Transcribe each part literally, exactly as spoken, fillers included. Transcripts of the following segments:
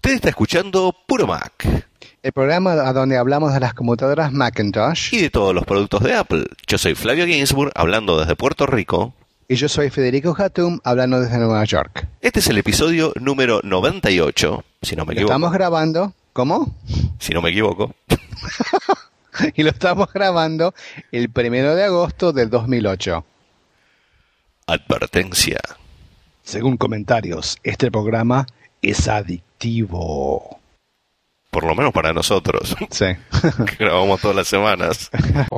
Usted está escuchando Puro Mac, el programa a donde hablamos de las computadoras Macintosh y de todos los productos de Apple. Yo soy Flavio Ginsburg, hablando desde Puerto Rico. Y yo soy Federico Hatum, hablando desde Nueva York. Este es el episodio número noventa y ocho, si no me Lo equivoco. estamos grabando, ¿cómo? Si no me equivoco. Y lo estamos grabando el primero de agosto del dos mil ocho. Advertencia. Según comentarios, este programa es adictivo. Por lo menos para nosotros. Sí. Que grabamos todas las semanas.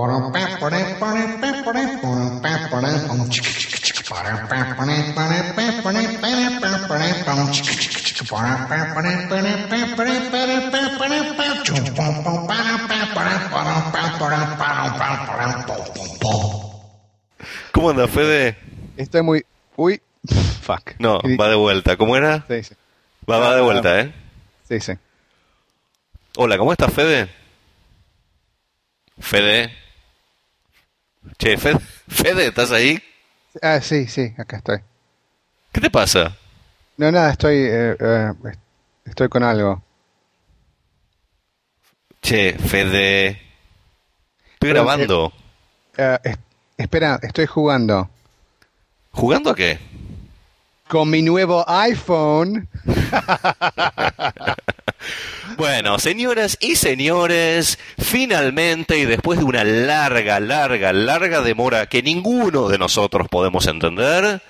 ¿Cómo anda, Fede? Estoy muy... Uy, fuck. No, va de vuelta. ¿Cómo era? Sí, sí. Va, va de vuelta, ¿eh? Sí, sí. Hola, ¿cómo estás, Fede? Fede. Che, Fede, Fede, ¿estás ahí? Ah, sí, sí, acá estoy. ¿Qué te pasa? No, nada, estoy... eh, eh, estoy con algo. Che, Fede. Estoy Pero, grabando. Eh, es- espera, estoy jugando. ¿Jugando a qué? Con mi nuevo iPhone. Bueno, señoras y señores, finalmente y después de una larga, larga, larga demora que ninguno de nosotros podemos entender,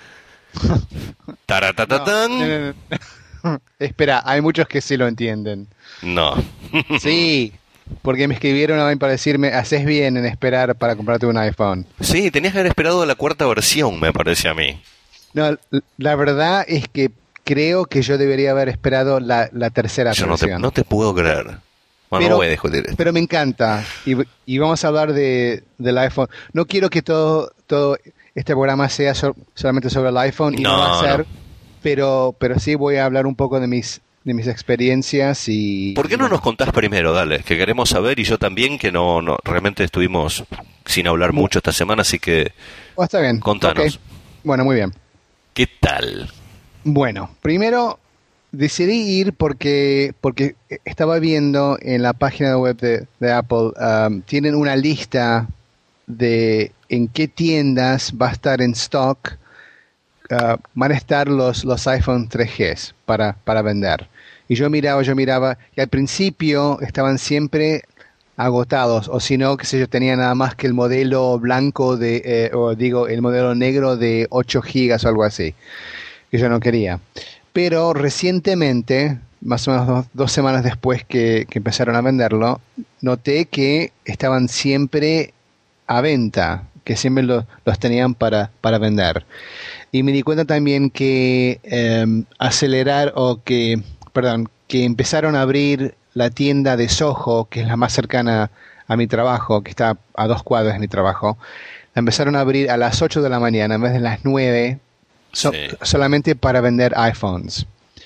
taratatán, No, no, no, no. Espera, hay muchos que sí lo entienden. no. Sí, porque me escribieron a mí para decirme, haces bien en esperar para comprarte un iPhone. Sí, tenías que haber esperado la cuarta versión, me parece a mí. No, l- la verdad es que creo que yo debería haber esperado la, la tercera Yo no te, versión. no te puedo creer. Bueno, Pero- no voy a discutir esto. Pero me encanta. Y, y vamos a hablar de, del iPhone. No quiero que todo, todo este programa sea so- solamente sobre el iPhone, y no, No, va a ser, no. pero, pero sí voy a hablar un poco de mis, de mis experiencias y... ¿Por qué no nos contás primero, dale? Que queremos saber, y yo también, que no, no realmente estuvimos sin hablar mucho esta semana, así que Oh, está bien. Contanos. Ok. Bueno, muy bien. ¿qué tal? Bueno, primero decidí ir porque, porque estaba viendo en la página web de, de Apple, um, tienen una lista de en qué tiendas va a estar en stock, uh, van a estar los, los iPhone tres G para, para vender. Y yo miraba, yo miraba, y al principio estaban siempre agotados, o si no, qué sé yo, tenía nada más que el modelo blanco de, eh, o digo, el modelo negro de ocho gigas o algo así, que yo no quería. Pero recientemente, más o menos dos, dos semanas después que, que empezaron a venderlo, noté que estaban siempre a venta, que siempre lo- los tenían para, para vender. Y me di cuenta también que eh, acelerar o que, perdón, que empezaron a abrir la tienda de Soho, que es la más cercana a mi trabajo, que está a dos cuadras de mi trabajo. La empezaron a abrir a las ocho de la mañana en vez de las nueve, so- Sí. solamente para vender iPhones.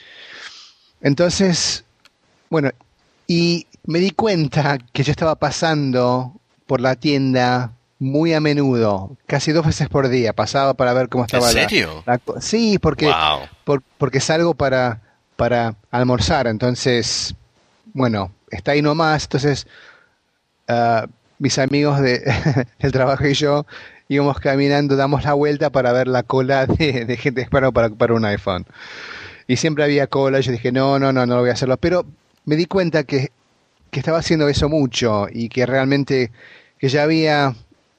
Entonces, bueno, y me di cuenta que yo estaba pasando por la tienda muy a menudo, casi dos veces por día, pasaba para ver cómo estaba ¿En la- serio? la co- sí, porque, Wow. por- porque salgo para, para almorzar, entonces, bueno, está ahí nomás, entonces ah, mis amigos de, del trabajo y yo íbamos caminando, damos la vuelta para ver la cola de, de gente esperando para, para un iPhone. Y siempre había cola, yo dije, no, no, no, no voy a hacerlo. Pero me di cuenta que, que estaba haciendo eso mucho y que realmente que ya había,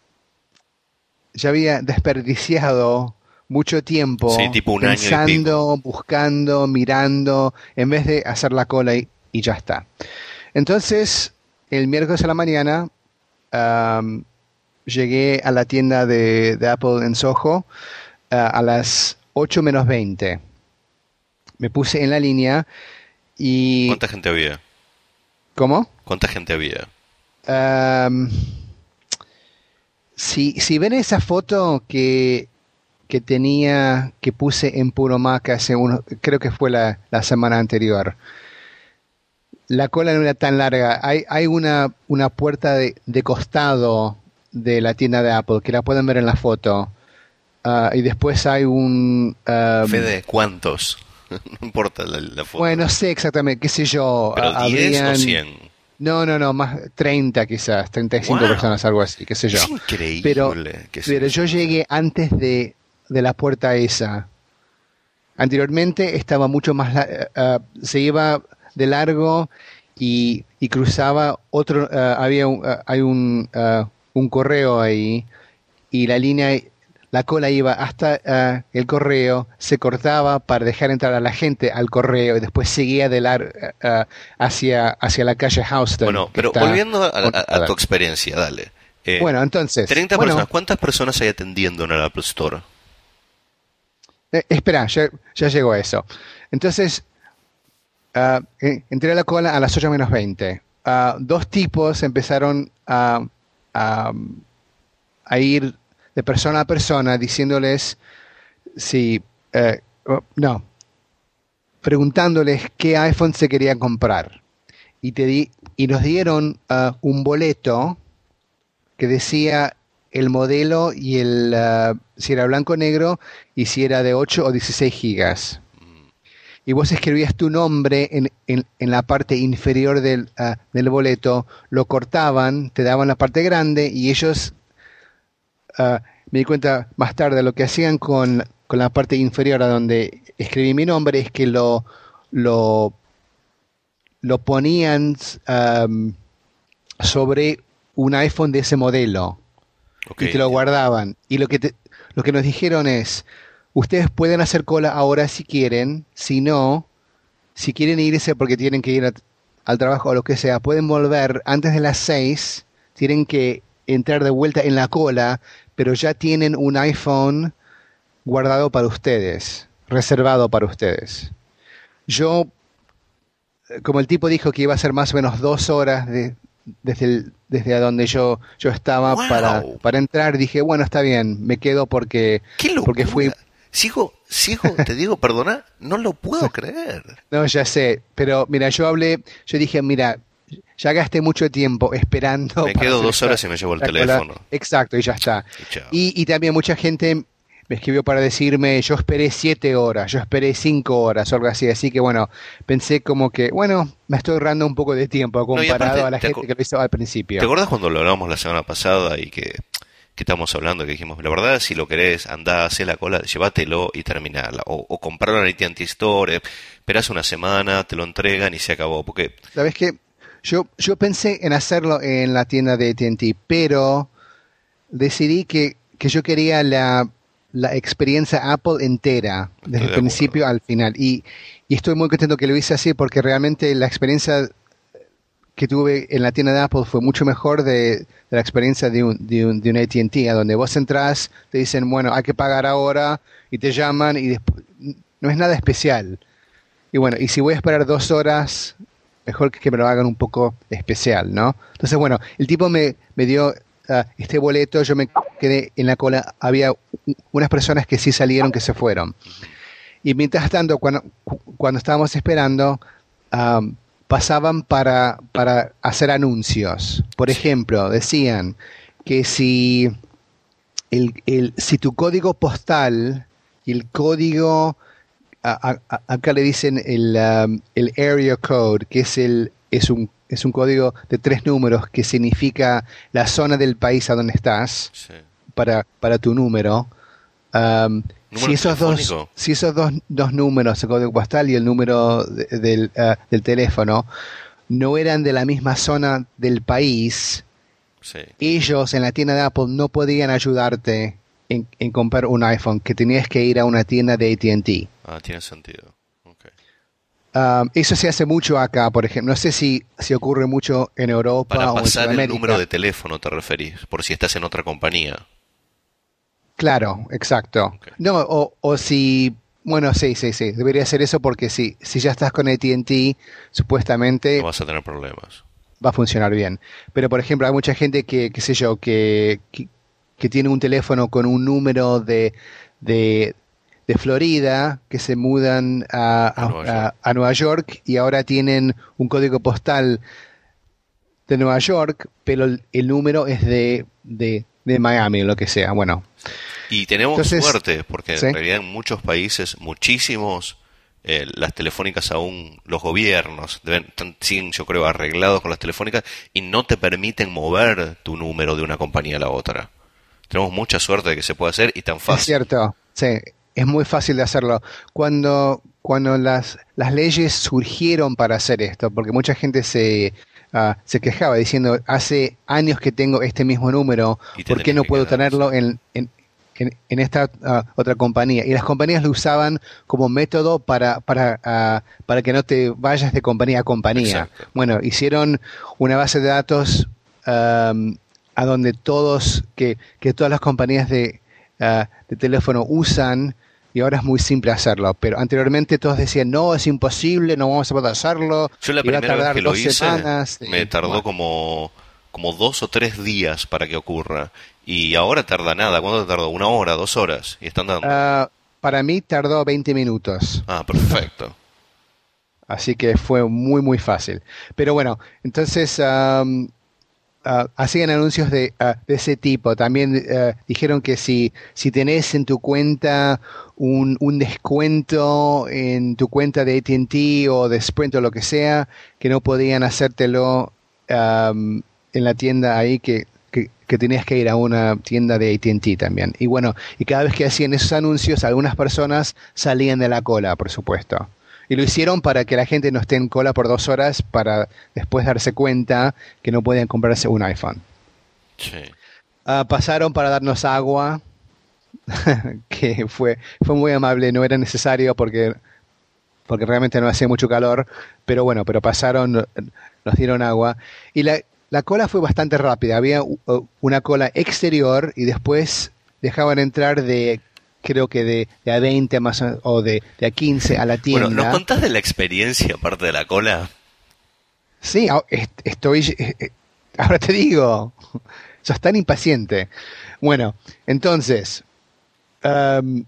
ya había desperdiciado mucho tiempo Sí, tipo un año y pensando, buscando, mirando, en vez de hacer la cola y, y ya está. Entonces, el miércoles a la mañana am, llegué a la tienda de, de Apple en Soho ah, a las ocho menos veinte. Me puse en la línea y... ¿Cuánta gente había? ¿Cómo? ¿Cuánta gente había? Am, si, si ven esa foto que, que tenía, que puse en Puro Mac hace unos, creo que fue la, la semana anterior, la cola no era tan larga. Hay, hay una, una puerta de, de costado de la tienda de Apple, que la pueden ver en la foto. Ah, y después hay un... am, Fede, ¿cuántos? No importa la, la foto. Bueno, no sé exactamente, qué sé yo. ¿Pero a- diez habrían- o cien? No, no, no, más treinta quizás, treinta y cinco Wow. personas, algo así, qué sé yo. Es increíble. Pero, que pero sea yo eso. llegué antes de, de la puerta esa. Anteriormente estaba mucho más, la- eh, eh, se iba de largo y, y cruzaba otro, eh, había un, eh, hay un, eh, un correo ahí y la línea, la cola iba hasta eh, el correo, se cortaba para dejar entrar a la gente al correo y después seguía de largo hacia, hacia la calle Houston. Bueno, que pero está volviendo a, a- a conectada. tu experiencia, dale. Eh, Bueno, entonces, treinta bueno, personas. ¿Cuántas personas hay atendiendo en el Apple Store? eh, espera, ya, ya llegó a eso. Entonces, ah, eh, entré a la cola a las ocho menos veinte. Ah, dos tipos empezaron a, a, a ir de persona a persona diciéndoles si, eh, oh, no, preguntándoles qué iPhone se querían comprar. Y, te di, y nos dieron ah, un boleto que decía el modelo y el ah, si era blanco o negro y si era de ocho o dieciséis gigas. Y vos escribías tu nombre en, en- en la parte inferior del, ah, del boleto, lo cortaban, te daban la parte grande y ellos, ah, me di cuenta más tarde, lo que hacían con, con la parte inferior a donde escribí mi nombre es que lo, lo, lo ponían am, sobre un iPhone de ese modelo Ok, y te lo entiendo. guardaban. Y lo que, te- lo que nos dijeron es, ustedes pueden hacer cola ahora si quieren, si no, si quieren irse porque tienen que ir a- al trabajo o lo que sea, pueden volver antes de las seis, tienen que entrar de vuelta en la cola, pero ya tienen un iPhone guardado para ustedes, reservado para ustedes. Yo, eh, como el tipo dijo que iba a ser más o menos dos horas de, desde, el- desde a donde yo, yo estaba para, ¡Wow! para entrar, dije, bueno, está bien, me quedo porque, ¡Qué porque fui... locura! Sigo, sigo, te digo, perdona, no lo puedo creer. No, ya sé, pero mira, yo hablé, yo dije, mira, ya gasté mucho tiempo esperando. Me para quedo hacer dos esta- horas y me llevo el la cola. teléfono. Exacto, y ya está. Y chao. Y, y también mucha gente me escribió para decirme, yo esperé siete horas, yo esperé cinco horas o algo así. Así que bueno, pensé como que, bueno, me estoy ahorrando un poco de tiempo No, y comparado aparte, a la te gente acu- que lo hizo al principio. ¿Te acuerdas cuando lo hablamos la semana pasada y que, que estábamos hablando, que dijimos, la verdad, si lo querés, andá, hacé la cola, llévatelo y terminala. O, o comprarlo en A T and T Store, eh, esperás una semana, te lo entregan y se acabó. Porque, ¿Sabes qué? Yo, yo pensé en hacerlo en la tienda de A T and T, pero decidí que, que yo quería la, la experiencia Apple entera, desde Estoy el de principio al final. Y, y estoy muy contento que lo hice así porque realmente la experiencia que tuve en la tienda de Apple fue mucho mejor de, de la experiencia de un, de un, de un A T and T, a donde vos entras, te dicen, bueno, hay que pagar ahora, y te llaman, y después, no es nada especial. Y bueno, y si voy a esperar dos horas, mejor que me lo hagan un poco especial, ¿no? Entonces, bueno, el tipo me, me dio ah, este boleto, yo me quedé en la cola, había u- unas personas que sí salieron, que se fueron. Y mientras tanto, cuando, cu- cuando estábamos esperando, am, pasaban para, para hacer anuncios. Por ejemplo, decían que si, el, el- si tu código postal y el código, a- a- acá le dicen el, um, el area code, que es, el, es, un, es un código de tres números que significa la zona del país a donde estás sí. para, para tu número. Um, ¿Número si esos, dos, telefónico? si esos dos, dos números, el código postal y el número de- del, ah, del teléfono, no eran de la misma zona del país, Sí. ellos en la tienda de Apple no podían ayudarte en, en comprar un iPhone, que tenías que ir a una tienda de A T and T. Ah, tiene sentido. Ok. Um, eso se hace mucho acá, por ejemplo. No sé si, si ocurre mucho en Europa Para o en pasar el Sudamérica. número de teléfono te referís, por si estás en otra compañía. Claro, exacto. Ok. No, o, o si, bueno, sí, sí, sí, debería ser eso porque sí, si ya estás con A T and T, supuestamente No vas a tener problemas. va a funcionar bien. Pero, por ejemplo, hay mucha gente que, qué sé yo, que, que, que tiene un teléfono con un número de, de, de Florida, que se mudan a, A Nueva a- York. a Nueva York y ahora tienen un código postal de Nueva York, pero el, el número es de, de, de Miami o lo que sea. Bueno, Y tenemos Entonces, suerte, porque ¿sí? en realidad en muchos países, muchísimos, eh, las telefónicas aún, los gobiernos deben, están, siguen, yo creo, arreglados con las telefónicas y no te permiten mover tu número de una compañía a la otra. Tenemos mucha suerte de que se pueda hacer y tan fácil. Es cierto, sí, es muy fácil de hacerlo. Cuando, cuando las, las leyes surgieron para hacer esto, porque mucha gente se, uh, se quejaba diciendo, hace años que tengo este mismo número, ¿por qué no puedo quedar, tenerlo sí. en, en, en, en esta uh, otra compañía? Y las compañías lo usaban como método para, para, uh, para que no te vayas de compañía a compañía. Exacto. Bueno, hicieron una base de datos um, a donde todos, que, que todas las compañías de, uh, de teléfono usan, y ahora es muy simple hacerlo, pero anteriormente todos decían, no, es imposible, no vamos a poder hacerlo. Yo la iba primera a tardar vez que lo dos hice, semanas, me y, tardó bueno. como, como dos o tres días para que ocurra, y ahora tarda nada. ¿Cuánto te tardó? ¿Una hora, dos horas? Y están dando. Uh, para mí tardó veinte minutos. Ah, perfecto. Así que fue muy, muy fácil. Pero bueno, entonces... Um, Uh, hacían anuncios de, uh, de ese tipo. También uh, dijeron que si, si tenés en tu cuenta un, un descuento en tu cuenta de A T and T o de Sprint o lo que sea, que no podían hacértelo um, en la tienda ahí, que, que, que tenías que ir a una tienda de A T and T también. Y bueno, y cada vez que hacían esos anuncios, algunas personas salían de la cola, por supuesto. Y lo hicieron para que la gente no esté en cola por dos horas para después darse cuenta que no podían comprarse un iPhone. Sí. Uh, pasaron para darnos agua, que fue, fue muy amable, no era necesario porque, porque realmente no hacía mucho calor, pero bueno, pero pasaron, nos dieron agua. Y la, la cola fue bastante rápida, había uh, una cola exterior y después dejaban entrar de... creo que de, de a veinte más o, o de, de a quince a la tienda. Bueno, ¿nos contás de la experiencia aparte de la cola? Sí, estoy... Ahora te digo, sos tan impaciente. Bueno, entonces, um,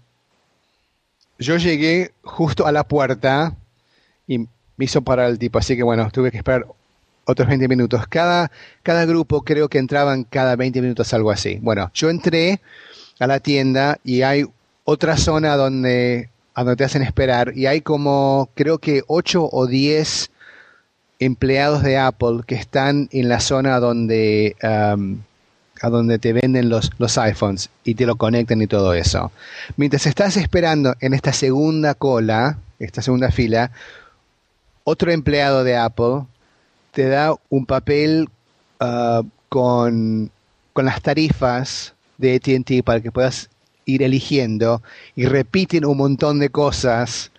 yo llegué justo a la puerta y me hizo parar el tipo, así que bueno, tuve que esperar otros veinte minutos. Cada, cada grupo creo que entraban cada veinte minutos, algo así. Bueno, yo entré a la tienda y hay otra zona donde, a donde te hacen esperar y hay como creo que ocho o diez empleados de Apple que están en la zona donde, um, a donde te venden los, los iPhones y te lo conectan y todo eso. Mientras estás esperando en esta segunda cola, esta segunda fila, otro empleado de Apple te da un papel uh, con, con las tarifas de A T and T para que puedas ir eligiendo y repiten un montón de cosas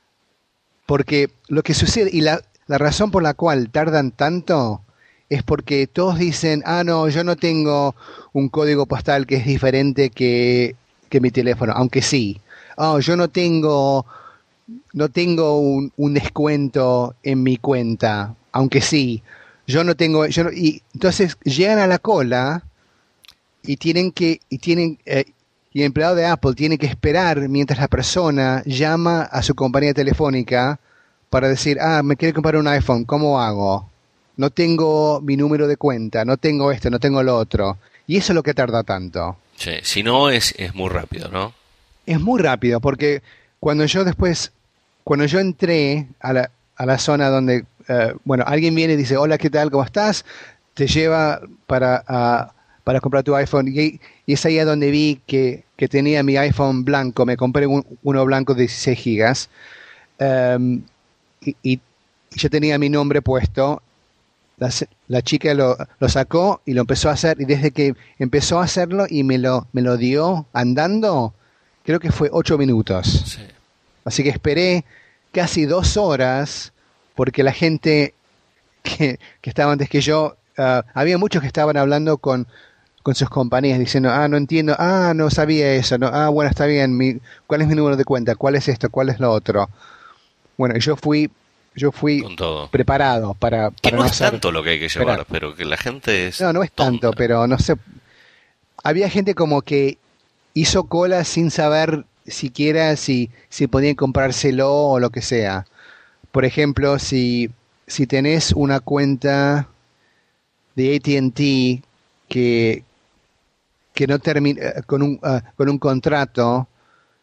porque lo que sucede y la, la razón por la cual tardan tanto es porque todos dicen, ah no, yo no tengo un código postal que es diferente que, que mi teléfono, aunque sí, oh, yo no tengo no tengo un, un descuento en mi cuenta, aunque sí, yo no tengo, yo no, y entonces llegan a la cola y tienen que y tienen eh, y el empleado de Apple tiene que esperar mientras la persona llama a su compañía telefónica para decir, ah, me quiere comprar un iPhone, ¿cómo hago? No tengo mi número de cuenta, no tengo esto, no tengo lo otro. Y eso es lo que tarda tanto. Sí, si no es, es muy rápido, ¿no? Es muy rápido, porque cuando yo después, cuando yo entré a la, a la zona donde, uh, bueno, alguien viene y dice, hola, ¿qué tal? ¿Cómo estás? Te lleva para... Uh, para comprar tu iPhone, y, y es ahí a donde vi que, que tenía mi iPhone blanco, me compré un, uno blanco de dieciséis gigas, um, y, y yo tenía mi nombre puesto, la, la chica lo, lo sacó y lo empezó a hacer, y desde que empezó a hacerlo y me lo, me lo dio andando, creo que fue ocho minutos. Sí. Así que esperé casi dos horas, porque la gente que, que estaba antes que yo, uh, había muchos que estaban hablando con con sus compañías diciendo, ah, no entiendo, ah, no sabía eso, no, ah, bueno, está bien, mi, ¿cuál es mi número de cuenta? ¿Cuál es esto? ¿Cuál es lo otro? Bueno, yo fui, yo fui con todo. preparado para, para que no, no es hacer, tanto lo que hay que llevar, esperar. Pero que la gente es no, no es tonta. tanto, pero no sé, había gente como que hizo cola sin saber siquiera si, si podían comprárselo o lo que sea. Por ejemplo, si, si tenés una cuenta de A T and T que que no termina con un uh, con un contrato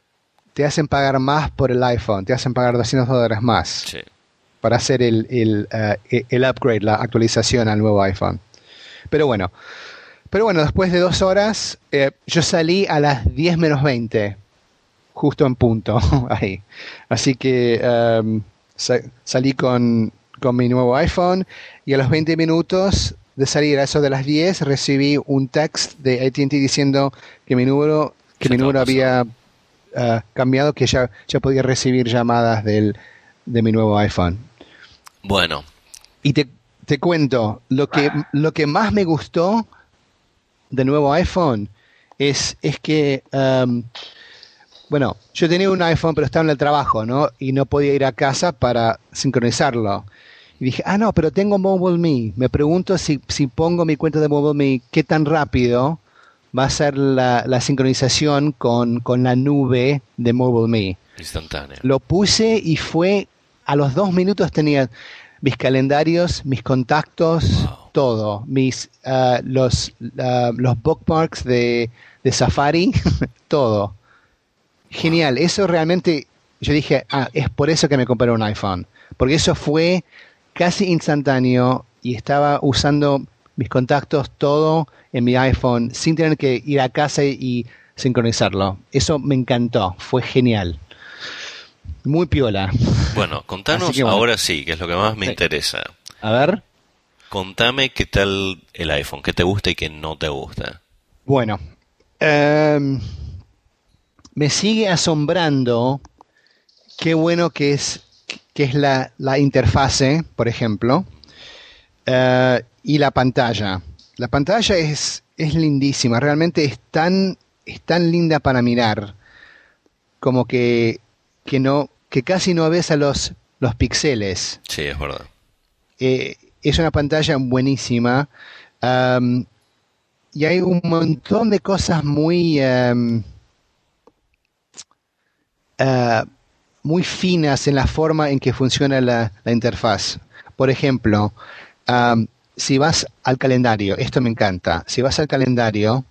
te hacen pagar más por el iPhone, te hacen pagar doscientos dólares más Sí. para hacer el, el, uh, el upgrade, la actualización al nuevo iPhone. Pero bueno, pero bueno, después de dos horas, eh, yo salí a las diez menos veinte, justo en punto, ahí. Así que um, sa- salí con, con mi nuevo iPhone y a los veinte minutos de salir a eso de las diez recibí un text de A T and T diciendo que mi número, que Ya mi estaba número había pasado. uh, cambiado, que ya, ya podía recibir llamadas del, de mi nuevo iPhone. Bueno, Y te, te cuento, lo que, lo que más me gustó del nuevo iPhone es, es que, um, bueno, yo tenía un iPhone, pero estaba en el trabajo, ¿no? Y no podía ir a casa para sincronizarlo. Y dije, ah, no, pero tengo MobileMe. Me pregunto si, si pongo mi cuenta de MobileMe, ¿qué tan rápido va a ser la, la sincronización con, con la nube de MobileMe? instantáneo. Lo puse y fue, a los dos minutos tenía mis calendarios, mis contactos, Wow. todo. Mis, uh, los, uh, los bookmarks de, de Safari, todo. Genial, eso realmente, yo dije, ah, es por eso que me compré un iPhone, porque eso fue casi instantáneo y estaba usando mis contactos todo en mi iPhone sin tener que ir a casa y, y sincronizarlo. Eso me encantó, fue genial, muy piola. Bueno, Así contanos que bueno, ahora sí, que es lo que más me sí. interesa. A ver, Contame qué tal el iPhone, qué te gusta y qué no te gusta. bueno, em, me sigue asombrando qué bueno que es, que es la, la interfase, por ejemplo. Uh, y la pantalla. La pantalla es, es lindísima, realmente es tan, es tan linda para mirar, como que, que, no, que casi no ves a los, los píxeles. Sí, es verdad. Eh, es una pantalla buenísima. Um, y hay un montón de cosas muy, um, uh, muy finas en la forma en que funciona la, la interfaz. Por ejemplo, um, si vas al calendario, esto me encanta, si vas al calendario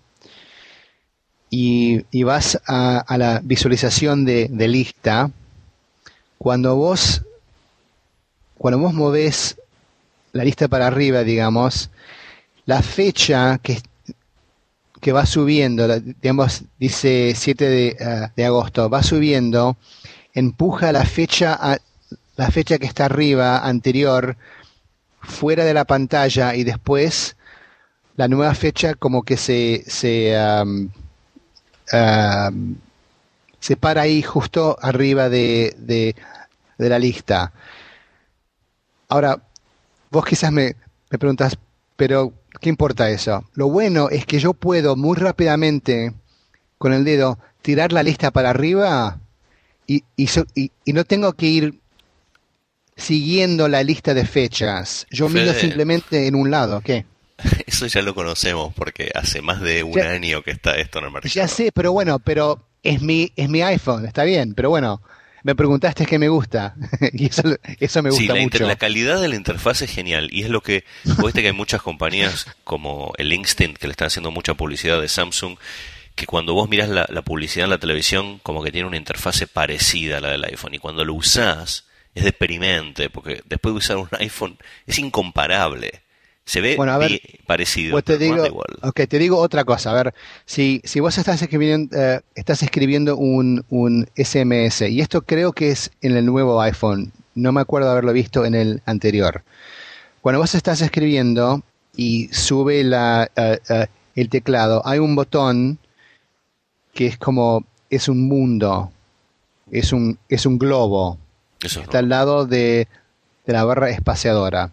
y, y vas a, a la visualización de, de lista, cuando vos, cuando vos movés la lista para arriba, digamos, la fecha que, que va subiendo, la- digamos, dice siete de, uh, de agosto, va subiendo, empuja la fecha, a, la fecha que está arriba, anterior, fuera de la pantalla y después la nueva fecha como que se se, um, um, se para ahí justo arriba de, de, de la lista. Ahora, vos quizás me, me preguntas, pero ¿qué importa eso? Lo bueno es que yo puedo muy rápidamente con el dedo tirar la lista para arriba y, y, so- y- y no tengo que ir siguiendo la lista de fechas. Yo miro Fede, simplemente en un lado, ¿qué? eso ya lo conocemos porque hace más de un Ya, año que está esto en el ya mercado. sé, pero bueno, pero es mi, es mi iPhone, está bien, pero bueno, me preguntaste qué me gusta y eso, eso me Sí, gusta la, inter- la mucho. calidad de la interfaz es genial y es lo que, vos viste que hay muchas compañías como el Instinct que le están haciendo mucha publicidad de Samsung, que cuando vos mirás la, la publicidad en la televisión como que tiene una interfase parecida a la del iPhone y cuando lo usás es deprimente porque después de usar un iPhone es incomparable. Se ve Bueno, a ver, bi- parecido, pues te pero no anda digo, igual. ok, te digo otra cosa. A ver, si, si vos estás escribiendo, eh, estás escribiendo un, un S M S, y esto creo que es en el nuevo iPhone, no me acuerdo haberlo visto en el anterior. Cuando vos estás escribiendo y sube la, eh, eh, el teclado, hay un botón que es como, es un mundo, es un, es un globo, Eso es está al nuevo. lado de, de la barra espaciadora.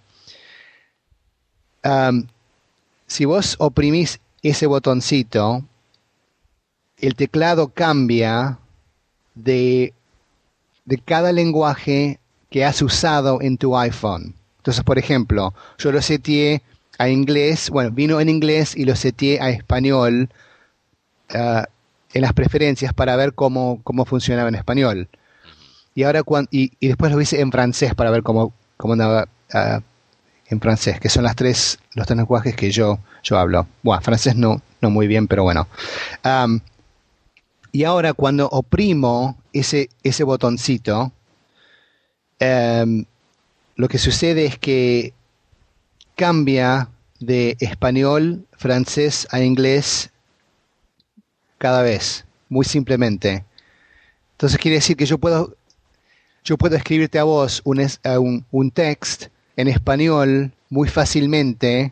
Um, si vos oprimís ese botoncito, el teclado cambia de, de cada lenguaje que has usado en tu iPhone. Entonces, por ejemplo, yo lo seteé a inglés, bueno, vino en inglés y lo seteé a español uh, en las preferencias para ver cómo, cómo funcionaba en español. Y ahora cuan, y, y después lo hice en francés para ver cómo, cómo andaba uh, en francés, que son las tres, los tres lenguajes que yo, yo hablo. Bueno, francés no, no muy bien, pero bueno. Um, y ahora cuando oprimo ese, ese botoncito, um, lo que sucede es que cambia de español, francés a inglés cada vez, muy simplemente. Entonces quiere decir que yo puedo, yo puedo escribirte a vos un, es- a un, un text en español muy fácilmente,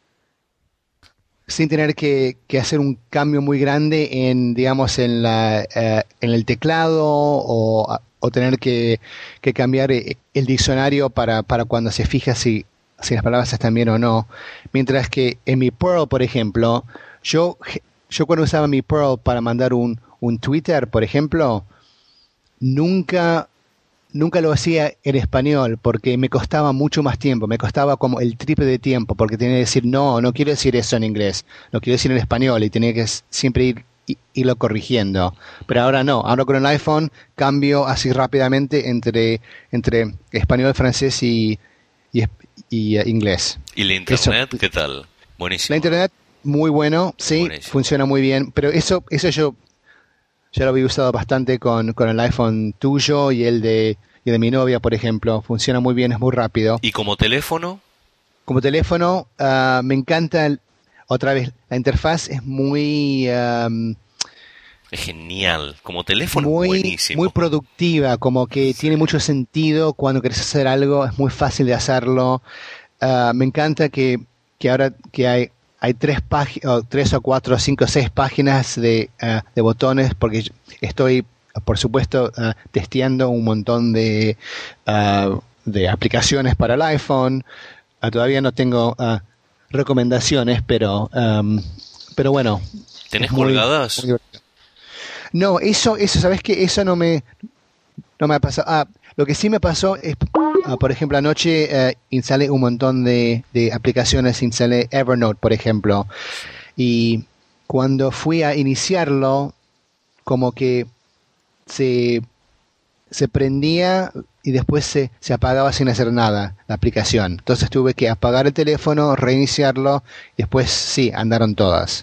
sin tener que, que hacer un cambio muy grande en, digamos, en la, eh, en el teclado o, o tener que, que cambiar eh, el diccionario para, para cuando se fija si, si las palabras están bien o no. Mientras que en mi Perl, por ejemplo, yo, yo cuando usaba mi Perl para mandar un, un Twitter, por ejemplo, nunca nunca lo hacía en español porque me costaba mucho más tiempo, me costaba como el triple de tiempo porque tenía que decir, no, no quiero decir eso en inglés, lo quiero decir en español y tenía que s- siempre ir, i- irlo corrigiendo. Pero ahora no, ahora con el iPhone cambio así rápidamente entre, entre español, francés y, y, es- y, eh, inglés. ¿Y la Eso, internet qué tal? la Buenísimo, ¿no? internet, muy bueno, sí, Buenísimo. funciona muy bien, pero eso, eso yo ya lo había usado bastante con, con el iPhone tuyo y el de, y de mi novia, por ejemplo. Funciona muy bien, es muy rápido. ¿Y como teléfono? Como teléfono, ah, me encanta, el- otra vez, la interfaz es muy, am, Es genial. Como teléfono es muy, muy buenísimo. productiva, como que Sí. tiene mucho sentido cuando querés hacer algo, es muy fácil de hacerlo. Ah, me encanta que, que ahora que hay, hay tres páginas, tres o cuatro, o cinco, o seis páginas de, ah, de botones, porque yo estoy, por supuesto, ah, testeando un montón de, ah, de aplicaciones para el iPhone. Ah, todavía no tengo ah, recomendaciones, pero, am, pero bueno, ¿Tenés es muy, muy colgadas? divertido. No, eso, eso, ¿sabes qué? Eso no me, no me ha pasado. Ah, lo que sí me pasó es, ah, por ejemplo, anoche eh, instalé un montón de, de aplicaciones, instalé Evernote, por ejemplo, Sí. y cuando fui a iniciarlo, como que se, se prendía y después se, se apagaba sin hacer nada la aplicación. Entonces tuve que apagar el teléfono, reiniciarlo, y después sí, andaron todas.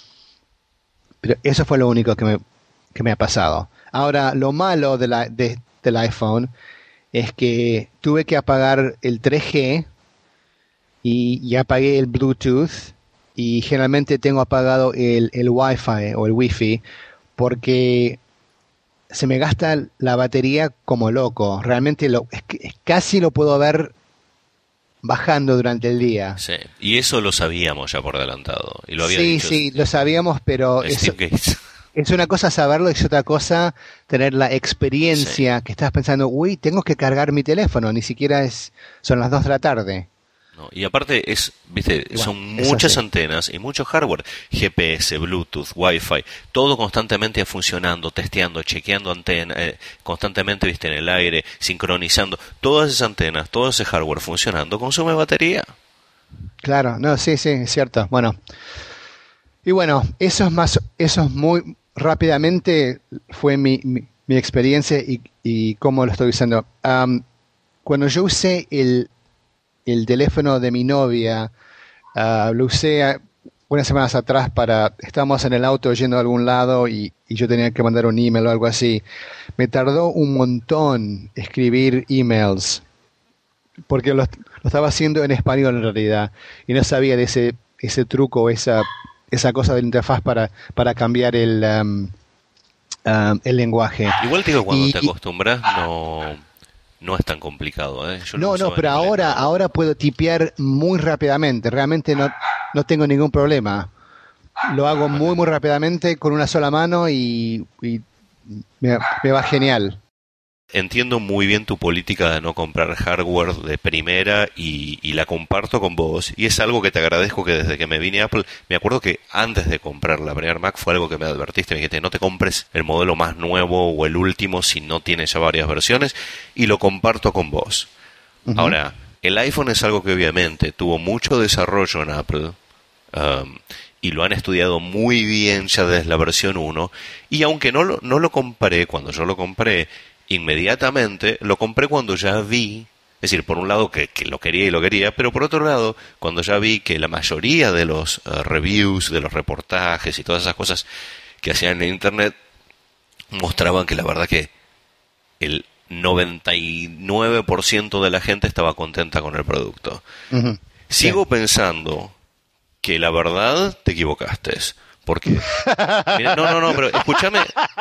Pero eso fue lo único que me, que me ha pasado. Ahora, lo malo de la, de- del iPhone es que tuve que apagar el tres G y ya apagué el Bluetooth y generalmente tengo apagado el, el Wi-Fi o el Wi-Fi porque se me gasta la batería como loco. Realmente lo, es que- es- casi lo puedo ver bajando durante el día. Sí. Y eso lo sabíamos ya por adelantado. Y lo había Sí, dicho sí, lo sabíamos, pero eso, Steve Gates. es una cosa saberlo y es otra cosa tener la Sí. experiencia que estás pensando, uy, tengo que cargar mi teléfono, ni siquiera es, son las dos de la tarde. ¿No? Y aparte es, viste, Y bueno, son es muchas así. antenas y mucho hardware, G P S, Bluetooth, Wi-Fi, todo constantemente funcionando, testeando, chequeando antenas, eh, constantemente, viste, en el aire, sincronizando, todas esas antenas, todo ese hardware funcionando, consume batería. Claro, no, sí, sí, es cierto. Bueno, y bueno, eso es más, eso es muy rápidamente fue mi, mi, mi experiencia y, y cómo lo estoy usando. Am, cuando yo usé el, el teléfono de mi novia, ah, lo usé ah, unas semanas atrás para, estábamos en el auto yendo a algún lado y, y yo tenía que mandar un email o algo así. Me tardó un montón escribir emails porque lo, lo estaba haciendo en español en realidad y no sabía de ese, ese truco, esa, esa cosa de la interfaz para, para cambiar el, um, um, el lenguaje. Igual te digo, cuando te Y, y- acostumbras no, no es tan complicado, ¿eh? Yo lo no, no, usaba en pero inglés ahora, nada más. ahora puedo tipear muy rápidamente, realmente no, no tengo ningún problema. Lo hago muy, Bueno, muy rápidamente con una sola mano y, y me, me va genial. entiendo muy bien tu política de no comprar hardware de primera y, y la comparto con vos. Y es algo que te agradezco que desde que me vine a Apple, me acuerdo que antes de comprar la primera Mac fue algo que me advertiste, me dijiste, no te compres el modelo más nuevo o el último si no tiene ya varias versiones, y lo comparto con vos. Ujú. Ahora, el iPhone es algo que obviamente tuvo mucho desarrollo en Apple, um, y lo han estudiado muy bien ya desde la versión uno, y aunque no lo, no lo compré cuando yo lo compré inmediatamente, lo compré cuando ya vi, es decir, por un lado que, que lo quería y lo quería, pero por otro lado, cuando ya vi que la mayoría de los uh, reviews, de los reportajes y todas esas cosas que hacían en Internet mostraban que la verdad que el noventa y nueve por ciento de la gente estaba contenta con el producto. Ujú. Sigo Sí. pensando que la verdad te equivocaste. Porque, mira, no, no, no, pero escúchame.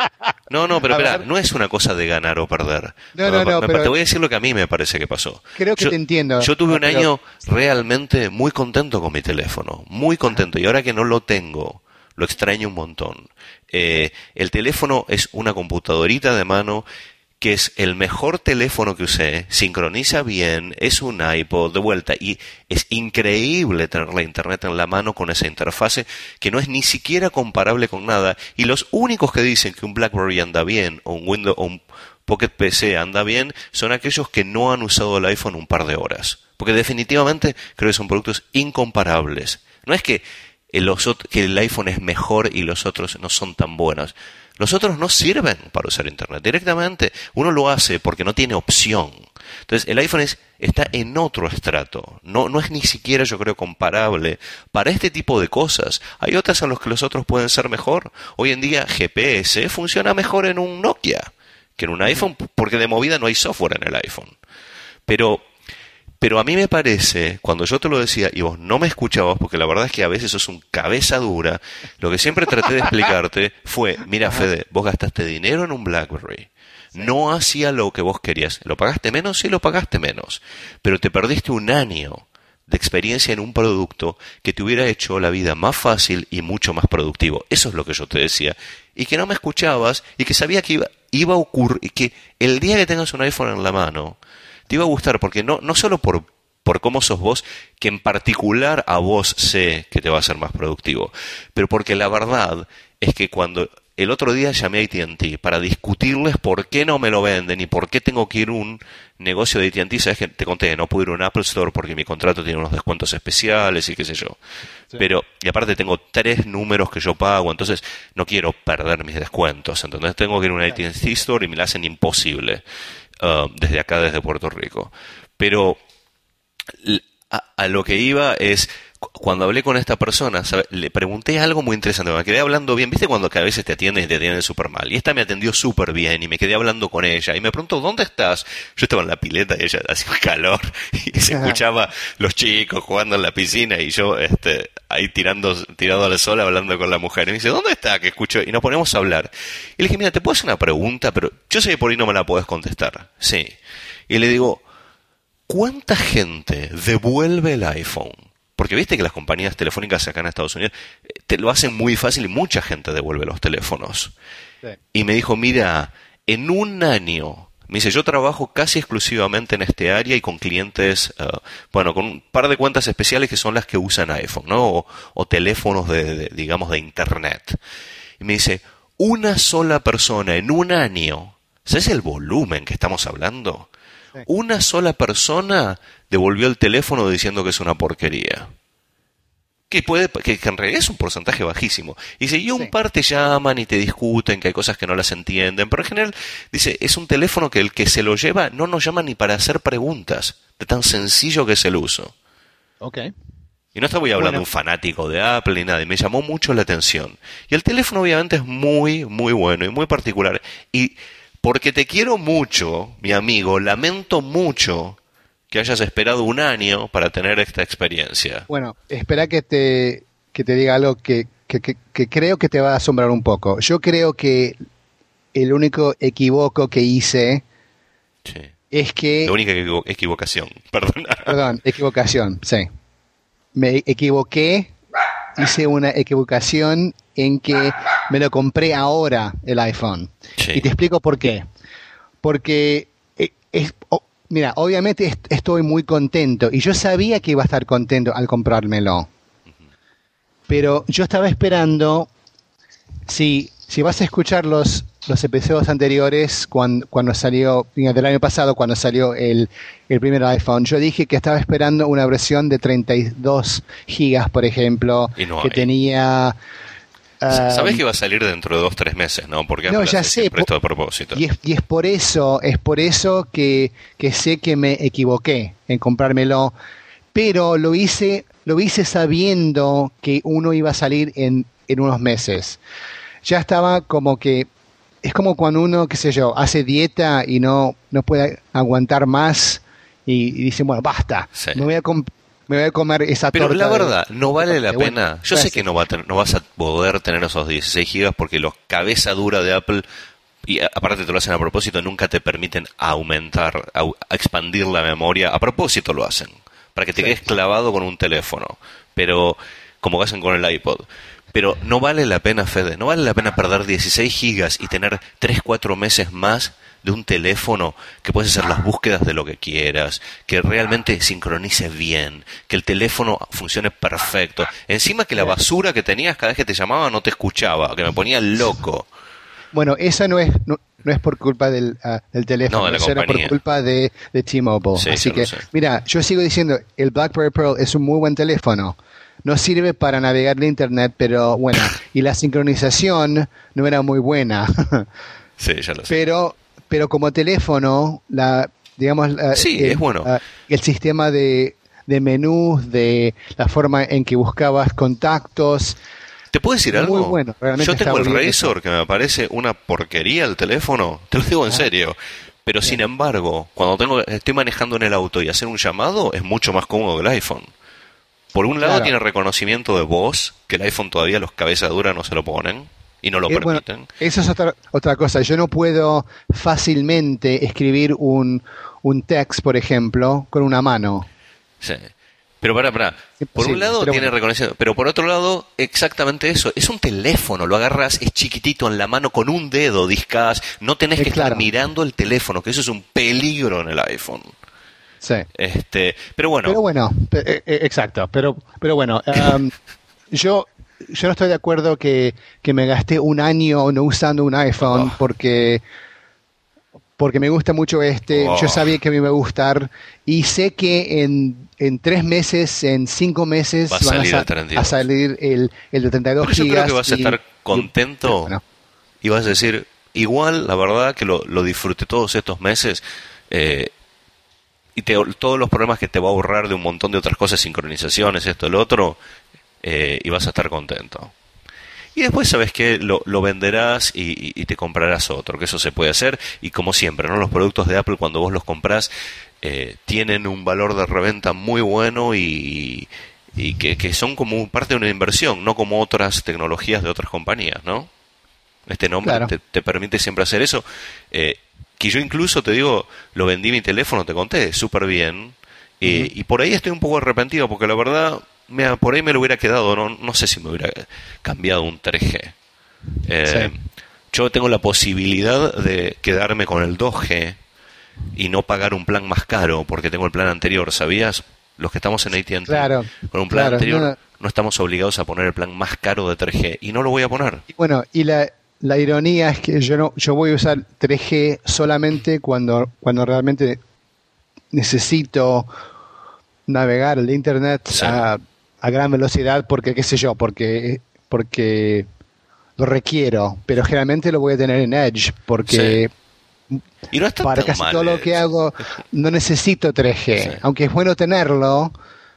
No, no, pero A espera, ver. no es una cosa de ganar o perder. No, no, no, Me- pero- te voy a decir lo que a mí me parece que pasó. Creo que Yo- te entiendo. Yo tuve un Pero- año realmente muy contento con mi teléfono, muy contento. Y ahora que no lo tengo, lo extraño un montón. Eh, el teléfono es una computadorita de mano que es el mejor teléfono que usé, sincroniza bien, es un iPod de vuelta y es increíble tener la internet en la mano con esa interfase que no es ni siquiera comparable con nada y los únicos que dicen que un BlackBerry anda bien o un Windows o un Pocket P C anda bien son aquellos que no han usado el iPhone un par de horas, porque definitivamente creo que son productos incomparables. No es que el, los ot- que el iPhone es mejor y los otros no son tan buenos. Los otros no sirven para usar Internet. Directamente uno lo hace porque no tiene opción. Entonces el iPhone es, está en otro estrato. No, no es ni siquiera, yo creo, comparable para este tipo de cosas. Hay otras en las que los otros pueden ser mejor. Hoy en día G P S funciona mejor en un Nokia que en un iPhone porque de movida no hay software en el iPhone. Pero... Pero a mí me parece, cuando yo te lo decía y vos no me escuchabas, porque la verdad es que a veces sos un cabeza dura, lo que siempre traté de explicarte fue, mira Fede, vos gastaste dinero en un BlackBerry, no hacía lo que vos querías, ¿lo pagaste menos? Sí, lo pagaste menos, pero te perdiste un año de experiencia en un producto que te hubiera hecho la vida más fácil y mucho más productivo. Eso es lo que yo te decía. Y que no me escuchabas y que sabía que iba, iba a ocurrir, que el día que tengas un iPhone en la mano, te iba a gustar, porque no, no solo por, por cómo sos vos, que en particular a vos sé que te va a ser más productivo, pero porque la verdad es que cuando el otro día llamé a A T and T para discutirles por qué no me lo venden y por qué tengo que ir a un negocio de A T and T, sabes que te conté, no puedo ir a un Apple Store porque mi contrato tiene unos descuentos especiales y qué sé yo. Sí. Pero, y aparte tengo tres números que yo pago, entonces no quiero perder mis descuentos, entonces tengo que ir a un A T and T Store y me la hacen imposible. Uh, desde acá, desde Puerto Rico. Pero a, a lo que iba es, cu- cuando hablé con esta persona, ¿sabe? Le pregunté algo muy interesante, me quedé hablando bien, viste cuando que a veces te atienden y te atienden súper mal, y esta me atendió súper bien y me quedé hablando con ella y me preguntó, ¿dónde estás? Yo estaba en la pileta y ella hacía calor y se escuchaba los chicos jugando en la piscina y yo este, ahí tirando, tirado al sol hablando con la mujer, y me dice, ¿dónde está? Que escucho, y nos ponemos a hablar. Y le dije, mira, te puedo hacer una pregunta, pero yo sé que por ahí no me la podés contestar. Sí. Y le digo, ¿cuánta gente devuelve el iPhone? Porque viste que las compañías telefónicas acá en Estados Unidos eh, te lo hacen muy fácil y mucha gente devuelve los teléfonos. Sí. Y me dijo, mira, en un año, me dice, yo trabajo casi exclusivamente en este área y con clientes, uh, bueno, con un par de cuentas especiales que son las que usan iPhone, ¿no? O, o teléfonos de, de, digamos, de Internet. Y me dice, una sola persona en un año, ¿sabes el volumen que estamos hablando? Sí. Una sola persona devolvió el teléfono diciendo que es una porquería. Que puede, que, que en realidad es un porcentaje bajísimo. Y dice, y un Sí. par te llaman y te discuten, que hay cosas que no las entienden. Pero en general, dice, es un teléfono que el que se lo lleva no nos llama ni para hacer preguntas, de tan sencillo que es el uso. Ok. Y no estoy hablando Bueno. de un fanático de Apple ni nada, y me llamó mucho la atención. Y el teléfono obviamente es muy, muy bueno y muy particular. Y porque te quiero mucho, mi amigo, lamento mucho que hayas esperado un año para tener esta experiencia. Bueno, espera que te, que te diga algo que, que, que, que creo que te va a asombrar un poco. Yo creo que el único equivoco que hice Sí. es que... La única equivo- equivocación, perdona. Perdón, equivocación, sí. Me equivoqué, hice una equivocación en que me lo compré ahora el iPhone. Sí. Y te explico por qué. Porque, eh, es, oh, mira, obviamente est- estoy muy contento y yo sabía que iba a estar contento al comprármelo. Pero yo estaba esperando, si, si vas a escuchar los, los episodios anteriores, cuando, cuando salió, del año pasado, cuando salió el, el primer iPhone, yo dije que estaba esperando una versión de treinta y dos gigas, por ejemplo, Y no que hay. tenía... Sabes um, que va a salir dentro de dos, tres meses, ¿no? Porque No, Apple ya hace sé, siempre po- esto a propósito. Y es, y es por eso, es por eso que, que sé que me equivoqué en comprármelo, pero lo hice, lo hice sabiendo que uno iba a salir en, en unos meses. Ya estaba como que es como cuando uno, qué sé yo, hace dieta y no, no puede aguantar más y, y dice, bueno, basta, Sí. me voy a com- me voy a comer esa Pero torta. la de- verdad, no vale la de- bueno, pena. Yo sé que no, va a tener- no vas a poder tener esos dieciséis gigas porque los cabeza dura de Apple, y a- aparte te lo hacen a propósito, nunca te permiten aumentar, au- expandir la memoria. A propósito lo hacen, para que te Sí. quedes clavado con un teléfono. Pero, como hacen con el iPod. Pero no vale la pena, Fede, no vale la pena perder dieciséis gigas y tener tres cuatro meses más de un teléfono que puedes hacer las búsquedas de lo que quieras, que realmente sincronice bien, que el teléfono funcione perfecto. Encima que la basura que tenías cada vez que te llamaba no te escuchaba, que me ponía loco. Bueno, eso no es no, no es por culpa del, ah, del teléfono, No, de la eso era por compañía. culpa de, de T-Mobile. Sí, Así ya lo que, sé. mira, yo sigo diciendo, el BlackBerry Pearl es un muy buen teléfono. No sirve para navegar en internet, pero bueno, y la sincronización no era muy buena. Sí, ya lo sé. pero pero como teléfono, la digamos la- Sí, el, es bueno. ah, el sistema de de menús, de la forma en que buscabas contactos, ¿Te puedo decir muy algo? bueno, realmente Yo tengo está el muy bien Razor, que me parece una porquería el teléfono, te lo digo en Ah. serio. Pero sin embargo, cuando tengo estoy manejando en el auto y hacer un llamado, es mucho más cómodo que el iPhone. Por un lado Claro. tiene reconocimiento de voz, que el iPhone todavía los cabeza dura no se lo ponen y no lo Eh, bueno, permiten. eso es otra, otra cosa. Yo no puedo fácilmente escribir un, un text, por ejemplo, con una mano. Sí. Pero para, para. Sí, Por sí, un lado pero tiene bueno. reconocimiento, pero por otro lado, exactamente eso. Es un teléfono, lo agarras, es chiquitito en la mano con un dedo, discas, no tenés Eh, que claro. estar mirando el teléfono, que eso es un peligro en el iPhone. Sí. Este, pero bueno, Pero bueno, pe- eh, eh, exacto. Pero, pero bueno, um, yo, yo no estoy de acuerdo que, que me gasté un año no usando un iPhone Oh. porque, porque me gusta mucho este. Oh. Yo sabía que me iba a gustar y sé que en, en tres meses, en cinco meses Va a van salir sa- el treinta y dos. a salir el, el de treinta y dos pero yo creo gigas. que vas a y- estar y- contento bueno, y vas a decir, igual, la verdad que lo, lo disfruté todos estos meses eh, y te- todos los problemas que te va a ahorrar de un montón de otras cosas, sincronizaciones, esto, lo otro, eh, y vas a estar contento. Y después, ¿sabes qué? Lo, lo venderás y, y- y te comprarás otro, que eso se puede hacer. Y como siempre, ¿no? Los productos de Apple, cuando vos los comprás, eh, tienen un valor de reventa muy bueno y, y que, que son como parte de una inversión, no como otras tecnologías de otras compañías, ¿no? Este nombre Claro. te, te permite siempre hacer eso. Eh, que yo incluso, te digo, lo vendí mi teléfono, te conté, súper bien. Eh, Ujú. Y por ahí estoy un poco arrepentido, porque la verdad, mira, por ahí me lo hubiera quedado, no, no sé si me hubiera cambiado un tres G. Eh, Sí. Yo tengo la posibilidad de quedarme con el dos G y no pagar un plan más caro, porque tengo el plan anterior, ¿sabías? Los que estamos en A T and T, Claro, con un plan claro, anterior, no. no estamos obligados a poner el plan más caro de tres G, y no lo voy a poner. Y bueno, y la, la ironía es que yo no, yo voy a usar tres G solamente cuando, cuando realmente necesito navegar el internet Sí. a, a gran velocidad porque qué sé yo, porque porque lo requiero, pero generalmente lo voy a tener en Edge porque Y no está para tan casi mal, todo lo eh. que hago no necesito tres G, Sí. aunque es bueno tenerlo,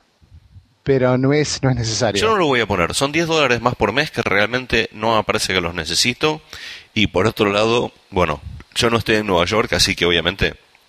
pero no es no es necesario. Yo no lo voy a poner. Son diez dólares más por mes que realmente no me parece que los necesito. Y por otro lado, bueno, yo no estoy en Nueva York, así que obviamente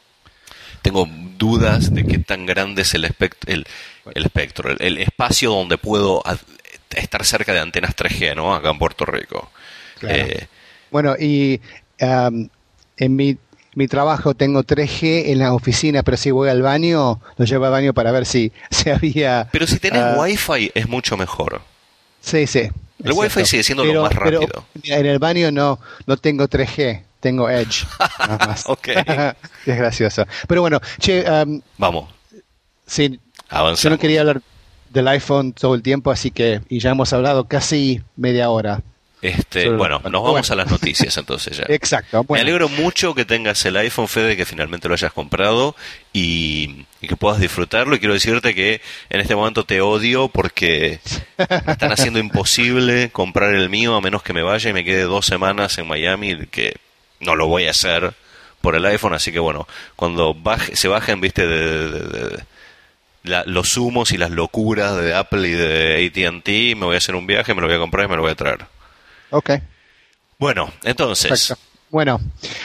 tengo dudas de qué tan grande es el, espect- el, el espectro, el, el espacio donde puedo ad- estar cerca de antenas tres G, ¿no? Acá en Puerto Rico. Claro. Eh, Bueno, y um, en mi, mi trabajo tengo tres G en la oficina, pero si voy al baño, lo llevo al baño para ver si, si había... pero si tenés ah, Wi-Fi es mucho mejor. Sí, sí. El es Wi-Fi cierto. sigue siendo lo Pero- más pero, rápido. mira, en el baño no, no tengo tres G, tengo Edge. Nada más. Ok. Es gracioso. Pero bueno, che, um, Vamos, sí, yo avanzamos. no quería hablar del iPhone todo el tiempo, así que, y ya hemos hablado casi media hora. Este, Sobre- bueno, nos vamos bueno. a las noticias entonces ya. Exacto. Bueno. Me alegro mucho que tengas el iPhone, Fede, que finalmente lo hayas comprado y, y que puedas disfrutarlo. Y quiero decirte que en este momento te odio porque me están haciendo imposible comprar el mío a menos que me vaya y me quede dos semanas en Miami, que no lo voy a hacer por el iPhone. Así que bueno, cuando baje, se bajen, viste, de, de- de- de la- los humos y las locuras de Apple y de A T and T, me voy a hacer un viaje, me lo voy a comprar y me lo voy a traer. Ok. Bueno, entonces, Perfecto. Bueno,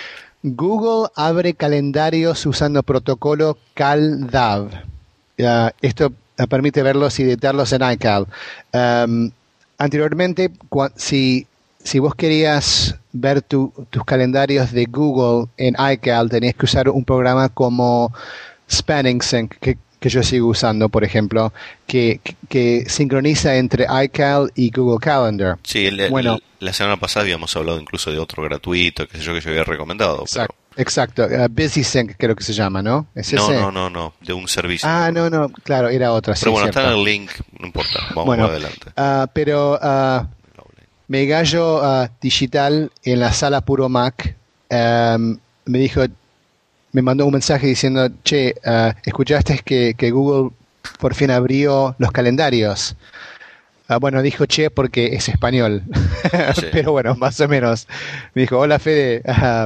Google abre calendarios usando protocolo CalDAV. Uh, esto uh, permite verlos y editarlos en iCal. Um, anteriormente, cua- si, si vos querías ver tu- tus calendarios de Google en iCal, tenías que usar un programa como Spanning Sync, que, que yo sigo usando, por ejemplo, que, que, que sincroniza entre iCal y Google Calendar. Sí, el- el- Bueno, la semana pasada habíamos hablado incluso de otro gratuito, que sé yo, que yo había recomendado, pero exacto, exacto. Uh, BusySync creo que se llama, ¿no? ¿Es no, ese? no, no, no, de un servicio. Ah, no, no, claro, era otra, sí, Pero bueno, cierto. está en el link, no importa, vamos Bueno, adelante. ah, pero ah, mi gallo ah, digital en la sala Puro Mac em, me dijo, me mandó un mensaje diciendo, che, ah, ¿escuchaste que, que Google por fin abrió los calendarios? Ah, bueno, dijo che porque es español, Sí. pero bueno, más o menos. Me dijo, hola Fede. Ah,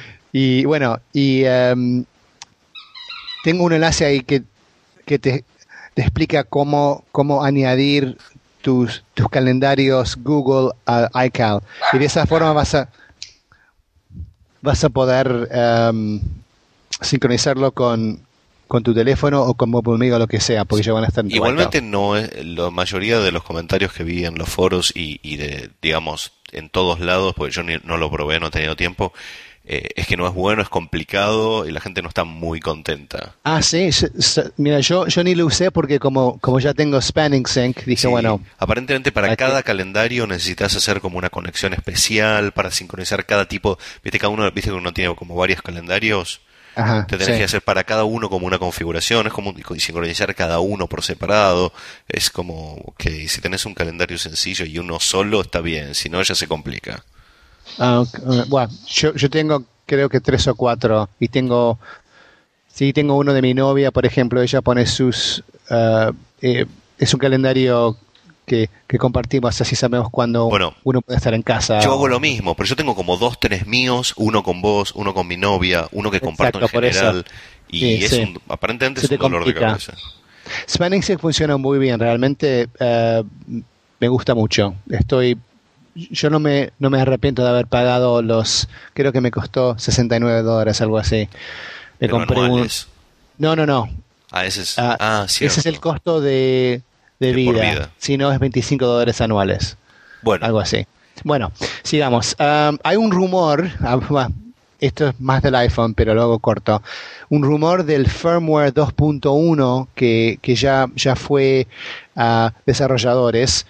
y bueno, y em, tengo un enlace ahí que, que te, te explica cómo, cómo añadir tus, tus calendarios Google a iCal. Y de esa forma vas a, vas a poder em, sincronizarlo con, con tu teléfono o con MobileMe o lo que sea, porque ya van a estar en tu Igualmente iCal. no es, la mayoría de los comentarios que vi en los foros y, y de, digamos, en todos lados, porque yo ni- no lo probé, no he tenido tiempo, eh, es que no es bueno, es complicado y la gente no está muy contenta. Ah, sí, s- s- mira, yo, yo ni lo usé porque como, como ya tengo Spanning Sync, dije, Sí, bueno, aparentemente para ¿para qué? cada calendario necesitas hacer como una conexión especial para sincronizar cada tipo, viste cada uno, viste que uno tiene como varios calendarios, Ajá, te tenés sí. que hacer para cada uno como una configuración, es como sincronizar cada uno por separado, es como que si tenés un calendario sencillo y uno solo está bien, si no ya se complica. Ah, ok, ah, bueno, yo, yo tengo creo que tres o cuatro y tengo, sí, tengo uno de mi novia, por ejemplo, ella pone sus, ah, eh, es un calendario que, que compartimos, así sabemos cuando Bueno, uno puede estar en casa. yo hago lo O- mismo, pero yo tengo como dos, tres míos, uno con vos, uno con mi novia, uno que comparto en exacto, por eso. general, Sí, y es sí, un, aparentemente se es te un dolor de complica. cabeza. Spanning Sync funciona muy bien, realmente eh, me gusta mucho. Estoy, yo no me, no me arrepiento de haber pagado los, creo que me costó sesenta y nueve dólares, algo así. Me Pero compré un, anuales. no, no, no. Ah, ese es, Ah, ah, ese es el cierto, costo de, de de por vida. vida. Si no, es veinticinco dólares anuales, Bueno, algo así. Bueno, sigamos. Um, hay un rumor, ah, bueno, esto es más del iPhone, pero luego corto. Un rumor del firmware dos punto uno que, que ya, ya fue a desarrolladores,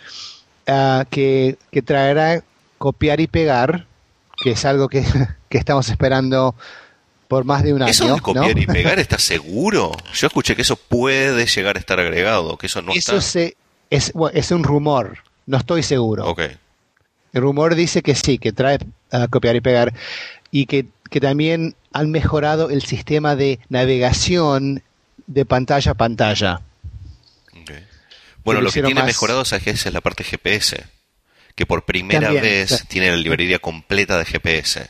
ah, que, que traerá copiar y pegar, que es algo que, que estamos esperando por más de un eso año, de ¿no? copiar y pegar, ¿estás seguro? Yo escuché que eso puede llegar a estar agregado, que eso no Eso está. se, es, bueno, es un rumor, no estoy seguro. Ok, El rumor dice que sí, que trae a copiar y pegar y que, que también han mejorado el sistema de navegación de pantalla a pantalla. ok. Que Bueno, lo lo que hicieron tiene más mejorado, ¿sabes qué es? Es la parte G P S, que por primera también. vez Sí. tiene la librería completa de G P S,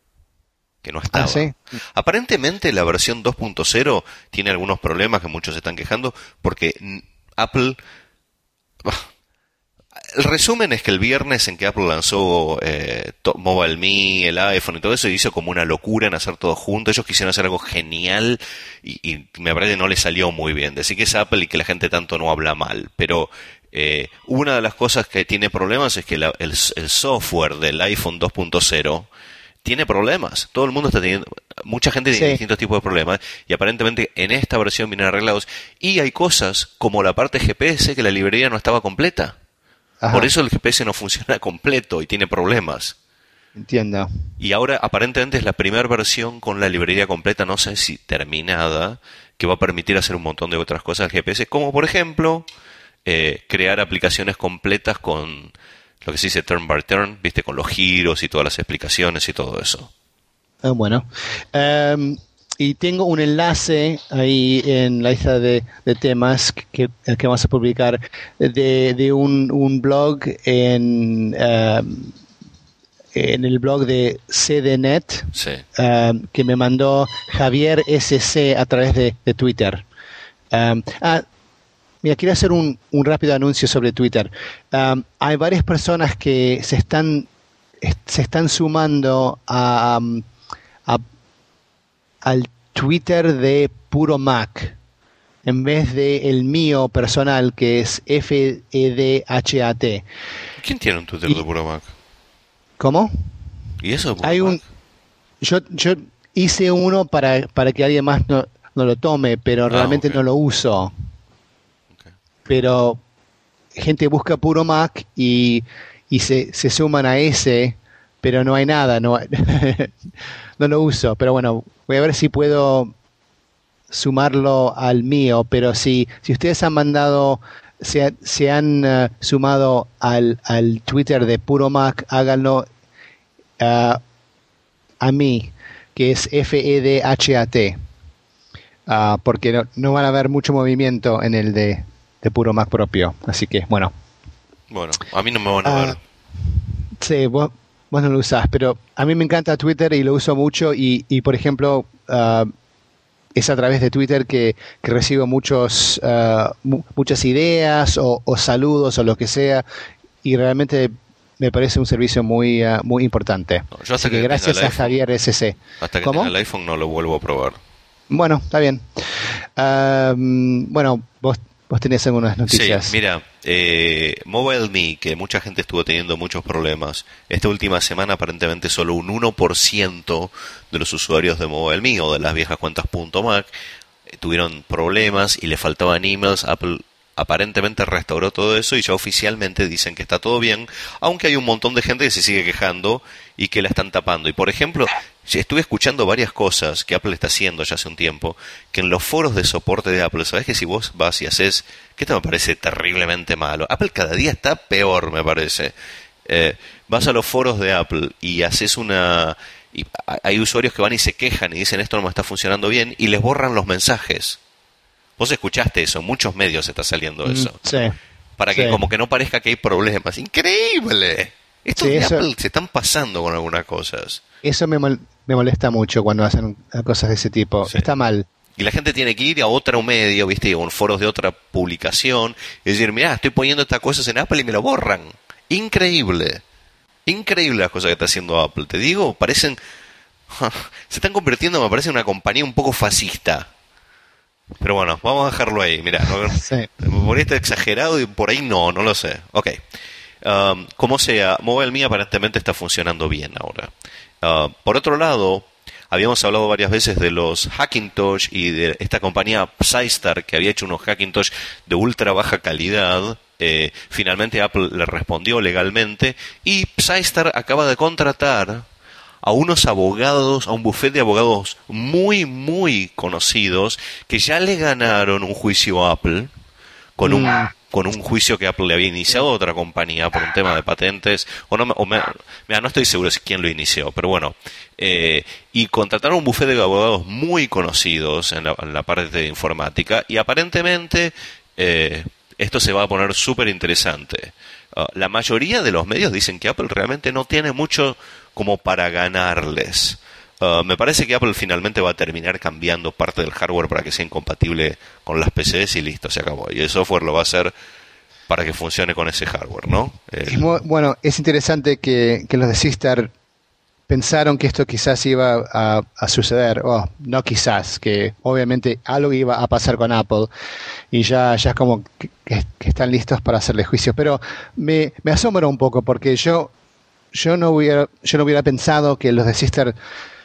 que no Ah, estaba. sí. Aparentemente la versión dos punto cero tiene algunos problemas que muchos se están quejando, porque mm, Apple... El resumen es que el viernes en que Apple lanzó eh, to- Mobile Me, el iPhone y todo eso, hizo como una locura en hacer todo junto. Ellos quisieron hacer algo genial y, y me parece que no les salió muy bien. Decir que es Apple y que la gente tanto no habla mal. Pero eh, una de las cosas que tiene problemas es que la- el, el software del iPhone dos punto cero tiene problemas. Todo el mundo está teniendo, mucha gente tiene Sí. distintos tipos de problemas y aparentemente en esta versión vienen arreglados. Y hay cosas como la parte G P S que la librería no estaba completa. Ajá, Por eso el G P S no funciona completo y tiene problemas. entiendo. Y ahora aparentemente es la primera versión con la librería completa, no sé si terminada, que va a permitir hacer un montón de otras cosas al G P S, como por ejemplo eh, crear aplicaciones completas con lo que se dice turn by turn, viste, con los giros y todas las explicaciones y todo eso. Ah, bueno. Em, y tengo un enlace ahí en la lista de, de temas que, que vamos a publicar de, de un, un blog en, em, en el blog de C D Net Sí. em, que me mandó Javier S C a través de, de Twitter. Em, ah, Mira, quiero hacer un, un rápido anuncio sobre Twitter. Um, hay varias personas que se están est- se están sumando a, a- al Twitter de Puro Mac en vez de el mío personal, que es F E D H A T. ¿Quién tiene un Twitter Y- de Puro Mac? ¿Cómo? ¿Y eso de Puro Hay Mac? un yo yo hice uno para para que alguien más no, no lo tome, pero Ah, realmente ok. no lo uso. Ok. Pero gente busca Puro Mac y, y se, se suman a ese, pero no hay nada, no, hay- no lo uso. Pero bueno, voy a ver si puedo sumarlo al mío, pero si, si ustedes han mandado, se, ha- se han eh, sumado al, al Twitter de Puro Mac, háganlo ah, a mí, que es F E D H A T, ah, porque no, no van a haber mucho movimiento en el de, de Puro Mac propio. Así que, bueno, Bueno, a mí no me van a Ah, ver. sí, vos, vos no lo usás, pero a mí me encanta Twitter y lo uso mucho y, y por ejemplo, ah, es a través de Twitter que, que recibo muchos, ah, mu- muchas ideas o, o saludos o lo que sea y realmente me parece un servicio muy, ah, muy importante. No, yo hasta Así que que tenga gracias el a iPhone, Javier S C. hasta que ¿Cómo? tenga el iPhone no lo vuelvo a probar. Bueno, está bien. Ah, bueno, vos, vos tenés algunas noticias. Sí, mira, eh, MobileMe, que mucha gente estuvo teniendo muchos problemas, esta última semana aparentemente solo un uno por ciento de los usuarios de MobileMe o de las viejas cuentas .mac eh, tuvieron problemas y le faltaban emails. Apple aparentemente restauró todo eso y ya oficialmente dicen que está todo bien, aunque hay un montón de gente que se sigue quejando y que la están tapando. Y por ejemplo, ya estuve escuchando varias cosas que Apple está haciendo ya hace un tiempo, que en los foros de soporte de Apple, sabes que si vos vas y haces, que esto me parece terriblemente malo, Apple cada día está peor, me parece. Eh, vas a los foros de Apple y haces una... y a- hay usuarios que van y se quejan y dicen esto no me está funcionando bien y les borran los mensajes. Vos escuchaste eso, en muchos medios está saliendo Mm, eso. sí. Para que Sí. como que no parezca que hay problemas. ¡Increíble! Estos Sí, de eso- Apple se están pasando con algunas cosas. Eso me, mol- me molesta mucho cuando hacen cosas de ese tipo. Sí. Está mal. Y la gente tiene que ir a otro medio, ¿viste? O en foros de otra publicación y decir, mirá, estoy poniendo estas cosas en Apple y me lo borran. Increíble. Increíble las cosas que está haciendo Apple. Te digo, parecen... se están convirtiendo, me parece, en una compañía un poco fascista. Pero bueno, vamos a dejarlo ahí. Mirá, no, Sí. por ahí está exagerado y por ahí no, no lo sé. Ok. Um, como sea, MobileMe aparentemente está funcionando bien ahora. Uh, por otro lado, habíamos hablado varias veces de los Hackintosh y de esta compañía Psystar que había hecho unos Hackintosh de ultra baja calidad. Eh, finalmente Apple le respondió legalmente y Psystar acaba de contratar a unos abogados, a un bufete de abogados muy, muy conocidos que ya le ganaron un juicio a Apple con un Mm. con un juicio que Apple le había iniciado a otra compañía por un tema de patentes, o no, me- o me- mira, no estoy seguro si quién lo inició, pero bueno, eh, y contrataron un bufete de abogados muy conocidos en la, en la parte de informática, y aparentemente eh, esto se va a poner súper interesante. Uh, la mayoría de los medios dicen que Apple realmente no tiene mucho como para ganarles. Uh, me parece que Apple finalmente va a terminar cambiando parte del hardware para que sea incompatible con las P Cs y listo, se acabó. Y el software lo va a hacer para que funcione con ese hardware, ¿no? Eh, Es mu- bueno, es interesante que, que los de Sistar pensaron que esto quizás iba a, a suceder, o no quizás, que obviamente algo iba a pasar con Apple y ya, ya es como que, que- que están listos para hacerle juicio. Pero me, me asombra un poco porque yo, yo, no hubiera, yo no hubiera pensado que los de Sistar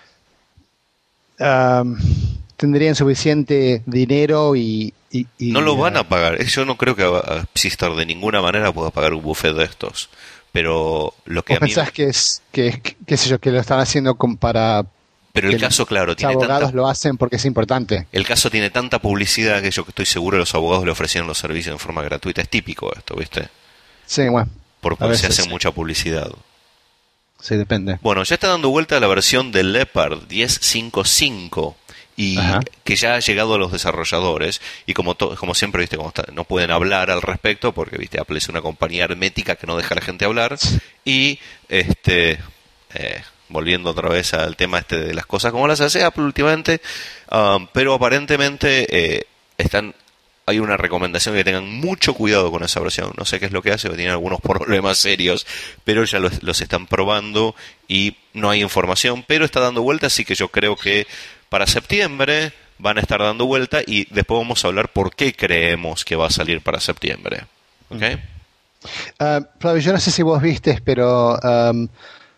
um, tendrían suficiente dinero y... y- y, no lo van uh, a pagar. Yo no creo que uh, Sistar de ninguna manera pueda pagar un buffet de estos. Pero lo que ¿Vos a mí... pensás que es, que, que- qué sé yo, que lo están haciendo como para... Pero el que caso, claro, los tiene abogados tanta... lo hacen porque es importante. El caso tiene tanta publicidad que yo que estoy seguro los abogados le ofrecieron los servicios en forma gratuita. Es típico esto, ¿viste? Sí, bueno. Porque A se veces hace sí. mucha publicidad. Sí, depende. Bueno, ya está dando vuelta la versión del Leopard diez punto cinco punto cinco y Ajá. que ya ha llegado a los desarrolladores y como to- como siempre, viste, como está- no pueden hablar al respecto porque viste Apple es una compañía hermética que no deja a la gente hablar y este eh, volviendo otra vez al tema este de las cosas como las hace Apple últimamente, um, pero aparentemente eh, están hay una recomendación que tengan mucho cuidado con esa versión. No sé qué es lo que hace, porque tiene algunos problemas serios, pero ya los, los están probando y no hay información, pero está dando vuelta, así que yo creo que para septiembre van a estar dando vuelta y después vamos a hablar por qué creemos que va a salir para septiembre. ¿Ok? Uh, Flavio, yo no sé si vos viste, pero um,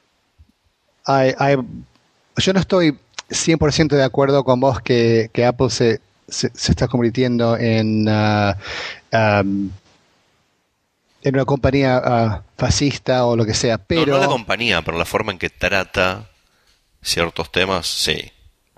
hay, hay, yo no estoy cien por ciento de acuerdo con vos que, que Apple se, se, se está convirtiendo en, uh, um, en una compañía uh, fascista o lo que sea. Pero... No, no la compañía, pero la forma en que trata ciertos temas, sí.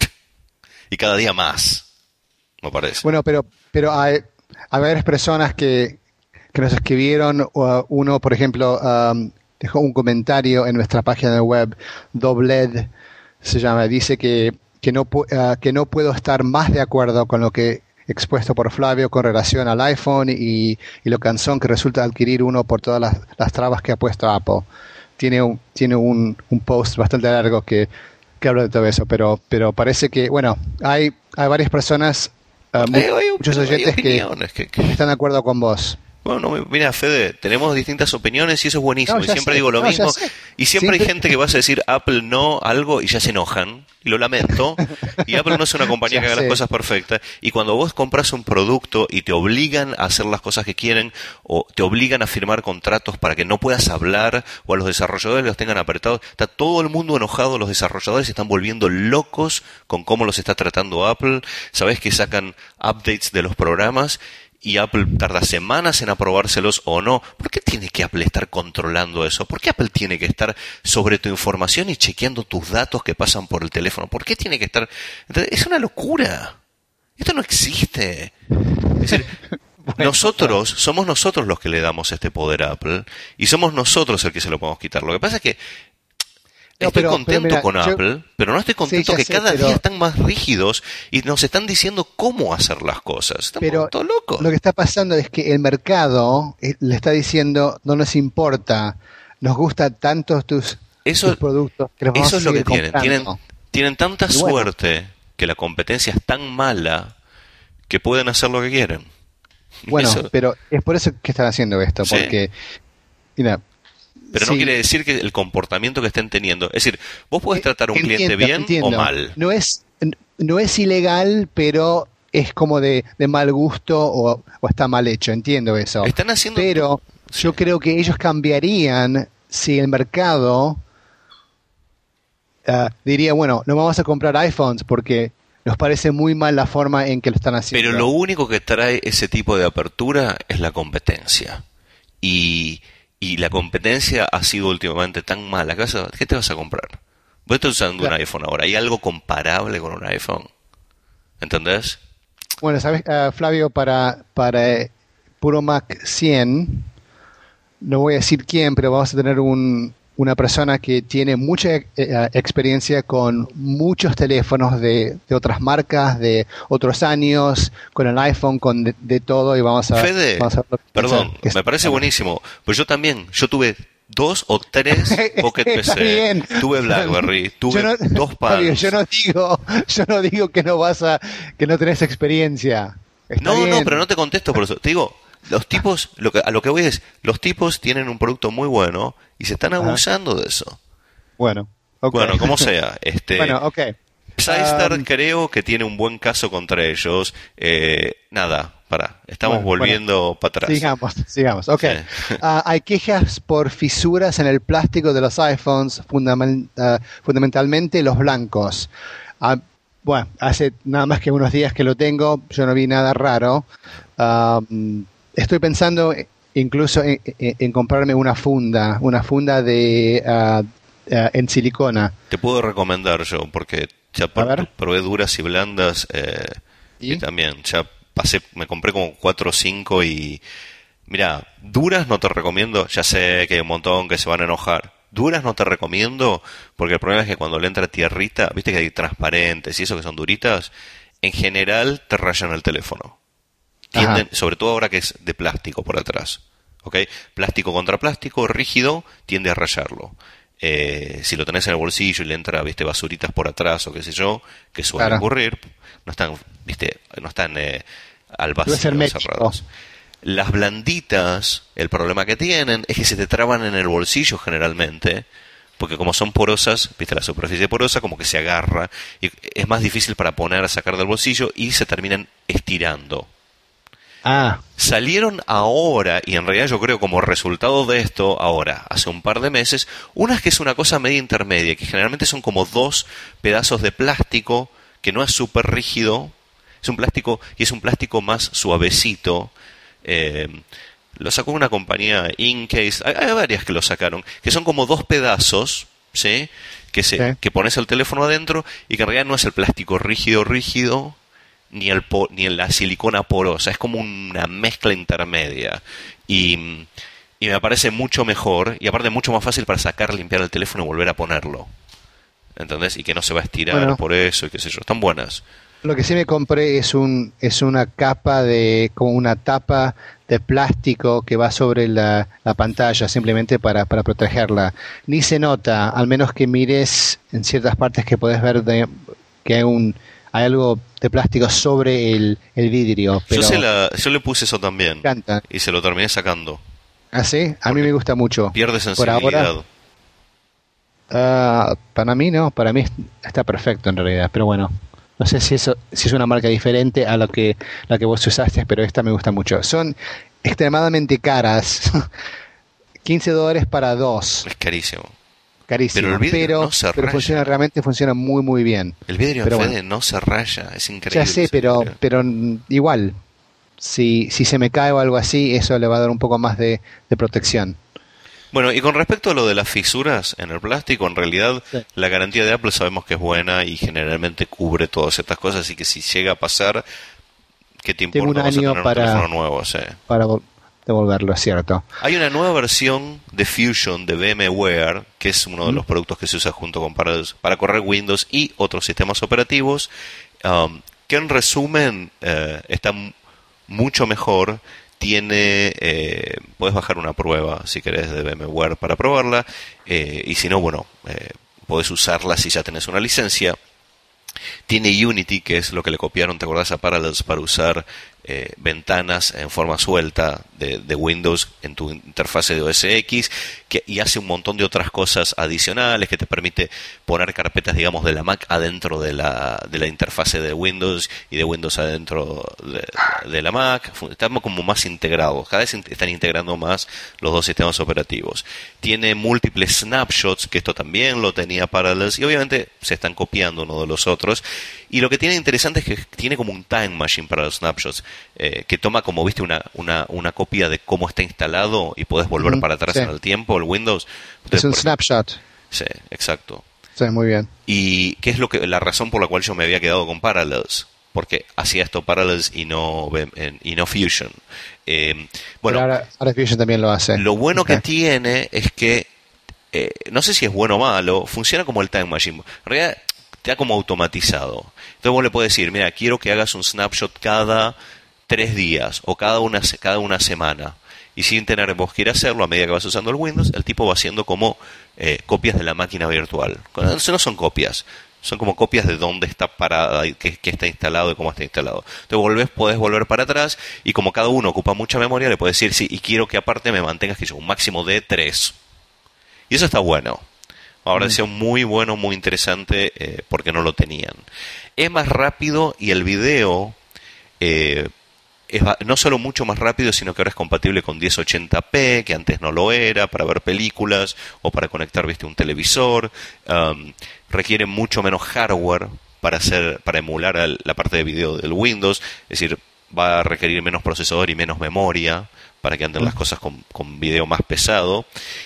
Y cada día más, me parece. Bueno, pero, pero hay, hay varias personas que, que nos escribieron. Uh, uno, por ejemplo, um, dejó un comentario en nuestra página de web, Dobled se llama, dice que, que, no, uh, que no puedo estar más de acuerdo con lo que expuesto por Flavio con relación al iPhone y, y lo cansón que resulta adquirir uno por todas las, las trabas que ha puesto Apple. Tiene un, tiene un, un post bastante largo que, que habla de todo eso, pero, pero parece que, bueno, hay, hay varias personas, uh, hay, hay, muchos oyentes hay que, que, que están de acuerdo con vos. Bueno, mira, Fede, tenemos distintas opiniones y eso es buenísimo. No, y siempre sé. digo lo no, mismo. Y siempre, siempre hay gente que va a decir Apple no algo y ya se enojan. Y lo lamento. Y Apple no es una compañía que haga sé. las cosas perfectas. Y cuando vos compras un producto y te obligan a hacer las cosas que quieren o te obligan a firmar contratos para que no puedas hablar o a los desarrolladores los tengan apretados, está todo el mundo enojado. Los desarrolladores se están volviendo locos con cómo los está tratando Apple. Sabés que sacan updates de los programas y Apple tarda semanas en aprobárselos o no. ¿Por qué tiene que Apple estar controlando eso? ¿Por qué Apple tiene que estar sobre tu información y chequeando tus datos que pasan por el teléfono? ¿Por qué tiene que estar...? Entonces, es una locura. Esto no existe. Es decir, bueno, nosotros, somos nosotros los que le damos este poder a Apple y somos nosotros el que se lo podemos quitar. Lo que pasa es que No, estoy pero, contento pero mira, con yo, Apple, pero no estoy contento sí, que sé, cada pero, día están más rígidos y nos están diciendo cómo hacer las cosas. Estamos pero todos locos. Lo que está pasando es que el mercado eh, le está diciendo, no nos importa, nos gustan tanto tus, eso, tus productos que los vamos eso a es lo que seguir tienen. tienen. comprando. Tienen tanta Y bueno, suerte que la competencia es tan mala que pueden hacer lo que quieren. Bueno, eso, pero es por eso que están haciendo esto, sí. porque... Mira, Pero sí. no quiere decir que el comportamiento que estén teniendo... Es decir, vos podés tratar a un Entiendo, cliente bien entiendo. o mal. No es, no es ilegal, pero es como de, de mal gusto o, o está mal hecho, entiendo eso. Están haciendo... Pero sí. yo creo que ellos cambiarían si el mercado uh, diría, bueno, no vamos a comprar iPhones porque nos parece muy mal la forma en que lo están haciendo. Pero lo único que trae ese tipo de apertura es la competencia. Y... Y la competencia ha sido últimamente tan mala. ¿Qué te vas a comprar? Vos estás usando claro. un iPhone ahora. ¿Hay algo comparable con un iPhone? ¿Entendés? Bueno, ¿sabes, uh, Flavio? Para, para eh, Puro Mac cien, no voy a decir quién, pero vamos a tener un, una persona que tiene mucha eh, experiencia con muchos teléfonos de, de otras marcas, de otros años, con el iPhone, con de, de todo, y vamos a... Fede, vamos a perdón, que me parece buenísimo, pues yo también, yo tuve dos o tres Pocket P C, tuve BlackBerry, tuve no, dos Palms. Yo no digo, yo no digo que no vas a, que no tenés experiencia. Está no, bien. no, pero no te contesto por eso. Te digo, los tipos, lo que, a lo que voy es, los tipos tienen un producto muy bueno y se están abusando Ajá. de eso. Bueno, okay. Bueno, como sea, este. Bueno, okay. Psystar um, creo que tiene un buen caso contra ellos. Eh, nada, para, estamos bueno, volviendo bueno. para atrás. Sigamos, sigamos. Ok. Sí. uh, hay quejas por fisuras en el plástico de los iPhones, fundament, uh, fundamentalmente los blancos. Uh, bueno, hace nada más que unos días que lo tengo, yo no vi nada raro. Um, estoy pensando incluso en, en, en comprarme una funda, una funda de uh, uh, en silicona. Te puedo recomendar yo, porque ya pr- probé duras y blandas eh, ¿Y? y también ya pasé, me compré como cuatro o cinco y mira, duras no te recomiendo, ya sé que hay un montón que se van a enojar. Duras no te recomiendo porque el problema es que cuando le entra tierrita, viste que hay transparentes y eso que son duritas, en general te rayan el teléfono. Tienden, sobre todo ahora que es de plástico por atrás. ¿Okay? Plástico contra plástico, rígido, tiende a rayarlo. Eh, si lo tenés en el bolsillo y le entra, viste, basuritas por atrás o qué sé yo, que suele claro. ocurrir, no están, viste, no están eh, al Debe ser vacío México. cerrados. Las blanditas, el problema que tienen es que se te traban en el bolsillo generalmente, porque como son porosas, viste la superficie porosa, como que se agarra, y es más difícil para poner a sacar del bolsillo y se terminan estirando. Ah, Salieron ahora, y en realidad yo creo como resultado de esto, ahora, hace un par de meses, unas que es una cosa media intermedia, que generalmente son como dos pedazos de plástico, que no es súper rígido, es un plástico, y es un plástico más suavecito. Eh, lo sacó una compañía, Incase, hay, hay varias que lo sacaron, que son como dos pedazos, ¿sí? Que, se, sí. que pones el teléfono adentro, y que en realidad no es el plástico rígido, rígido, ni el po, ni la silicona porosa, es como una mezcla intermedia y, y me parece mucho mejor y aparte mucho más fácil para sacar, limpiar el teléfono y volver a ponerlo, ¿entendés? Y que no se va a estirar Bueno, por eso y qué sé yo, están buenas. lo que sí me compré es un es una capa de como una tapa de plástico que va sobre la, la pantalla simplemente para, para protegerla. Ni se nota, al menos que mires en ciertas partes que puedes ver de, que hay un hay algo de plástico sobre el, el vidrio, Yo pero se la, yo le puse eso me también encanta. y se lo terminé sacando ¿Ah, sí? A mí porque me gusta mucho. pierde Por ahora, sensibilidad. ah, para mí no, para mí está perfecto en realidad, pero bueno, no sé si eso si es una marca diferente a la que la que vos usaste, pero esta me gusta mucho. Son extremadamente caras, quince dólares para dos, Es carísimo, pero el carísimo, vidrio pero no se pero funciona raya. realmente funciona muy muy bien. El vidrio en Pero bueno, Fede no se raya, es increíble ya sé, ese pero vidrio. pero mm, igual, si si se me cae o algo así, eso le va a dar un poco más de, de protección. Bueno, y con respecto a lo de las fisuras en el plástico, en realidad Sí. la garantía de Apple sabemos que es buena y generalmente cubre todas estas cosas, así que si llega a pasar, ¿qué te Tengo un importa? Vas a año tener un teléfono para nuevo, sí. para vol- devolverlo, es cierto. Hay una nueva versión de Fusion de VMware, que es uno de ¿Mm? los productos que se usa junto con para, para correr Windows y otros sistemas operativos, um, que en resumen eh, está m- mucho mejor. Tiene, eh, puedes bajar una prueba si querés de VMware para probarla, eh, y si no, bueno, eh, podés usarla si ya tenés una licencia. Tiene Unity, que es lo que le copiaron, ¿te acordás? A Parallels para usar eh, ventanas en forma suelta de, de Windows en tu interfase de O S X, que, y hace un montón de otras cosas adicionales, que te permite poner carpetas, digamos, de la Mac adentro de la, de la interfase de Windows y de Windows adentro de, de la Mac. Estamos como más integrados, cada vez están integrando más los dos sistemas operativos. Tiene múltiples snapshots, que esto también lo tenía Parallels, y obviamente se están copiando uno de los otros. Y lo que tiene interesante es que tiene como un time machine para los snapshots, eh, que toma como, viste, una, una, una copia de cómo está instalado y podés volver Ujú, para atrás sí. en el tiempo, el Windows. Es Entonces, un por- snapshot. sí, exacto. Sí, muy bien. Y qué es lo que la razón por la cual yo me había quedado con Parallels, porque hacía esto Parallels y no V- en- y no Fusion. Eh, Pero bueno, ahora, ahora Fusion también lo hace. lo bueno Ok. que tiene es que eh, no sé si es bueno o malo, funciona como el Time Machine. En realidad está como automatizado. Entonces vos le podés decir, mira, quiero que hagas un snapshot cada tres días o cada una, se- cada una semana. Y sin tener vos que ir a hacerlo a medida que vas usando el Windows, el tipo va haciendo como eh, copias de la máquina virtual. Eso no son copias, son como copias de dónde está parada, y qué, qué está instalado y cómo está instalado. Entonces volvés, podés volver para atrás y como cada uno ocupa mucha memoria, le podés decir, sí, y quiero que aparte me mantengas que yo un máximo de tres. Y eso está bueno. Ahora Mm. decía muy bueno, muy interesante, eh, porque no lo tenían. Es más rápido y el video eh, es va- no solo mucho más rápido, sino que ahora es compatible con diez ochenta p, que antes no lo era, para ver películas o para conectar, viste, un televisor. Um, requiere mucho menos hardware para hacer, para emular al- la parte de video del Windows, es decir, va a requerir menos procesador y menos memoria para que anden las cosas con, con video más pesado.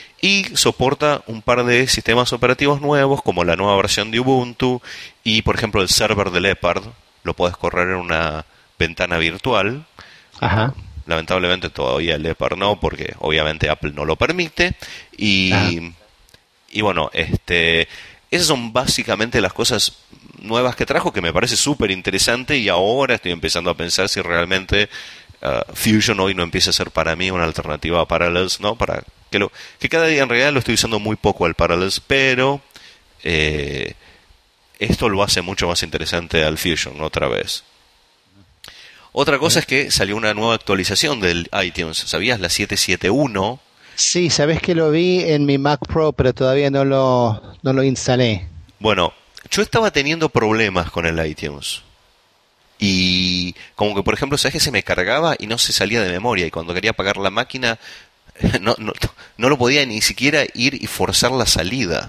Y soporta un par de sistemas operativos nuevos, como la nueva versión de Ubuntu y, por ejemplo, el server de Leopard. Lo puedes correr en una ventana virtual. Ajá. Lamentablemente todavía el Leopard no, porque obviamente Apple no lo permite. Ajá. Y, y bueno, este, esas son básicamente las cosas nuevas que trajo, que me parece súper interesante, y ahora estoy empezando a pensar si realmente uh, Fusion hoy no empieza a ser para mí una alternativa a Parallels, ¿no? Para que lo que cada día en realidad lo estoy usando muy poco al Parallels, pero eh, esto lo hace mucho más interesante al Fusion otra vez. Otra cosa es que salió una nueva actualización del iTunes, ¿sabías? La siete siete uno. Sí, sabes que lo vi en mi Mac Pro, pero todavía no lo, no lo instalé. Bueno, yo estaba teniendo problemas con el iTunes. Y como que, por ejemplo, sabes que se me cargaba y no se salía de memoria. Y cuando quería apagar la máquina, no, no, no lo podía ni siquiera ir y forzar la salida.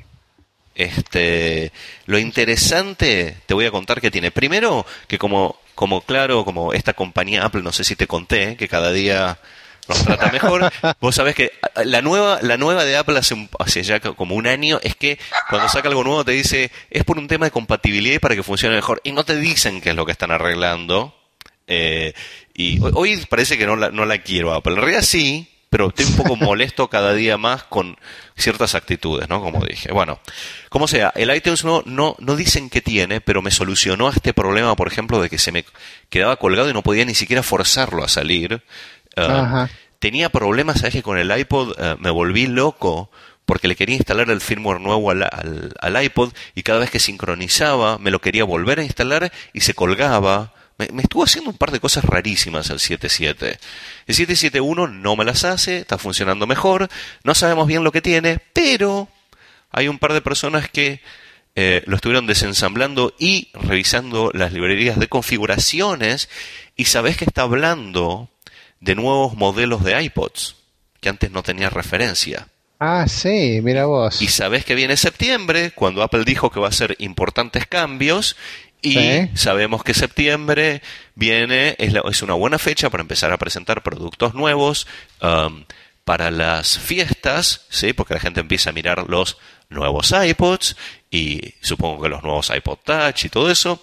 Este, lo interesante, te voy a contar que tiene. Primero, que como, como claro, como esta compañía Apple, no sé si te conté, que cada día nos trata mejor. Vos sabés que la nueva, la nueva de Apple hace, un, hace ya como un año es que cuando saca algo nuevo te dice es por un tema de compatibilidad y para que funcione mejor. Y no te dicen qué es lo que están arreglando. Eh, y hoy parece que no la, no la quiero Apple. En realidad sí, pero estoy un poco molesto cada día más con ciertas actitudes, ¿no? Como dije. Bueno, como sea, el iTunes no, no, no dicen qué tiene, pero me solucionó este problema, por ejemplo, de que se me quedaba colgado y no podía ni siquiera forzarlo a salir. Uh, tenía problemas, ¿sabes? Que con el iPod uh, me volví loco porque le quería instalar el firmware nuevo al, al, al iPod y cada vez que sincronizaba me lo quería volver a instalar y se colgaba. Me, me estuvo haciendo un par de cosas rarísimas el siete siete. El siete siete uno no me las hace, está funcionando mejor, no sabemos bien lo que tiene, pero hay un par de personas que eh, lo estuvieron desensamblando y revisando las librerías de configuraciones y sabés que está hablando de nuevos modelos de iPods, que antes no tenía referencia. Ah, sí, mira vos. Y sabés que viene septiembre, cuando Apple dijo que va a hacer importantes cambios, y sí, sabemos que septiembre viene, es, la, es una buena fecha para empezar a presentar productos nuevos um, para las fiestas, ¿sí? Porque la gente empieza a mirar los nuevos iPods, y supongo que los nuevos iPod Touch y todo eso,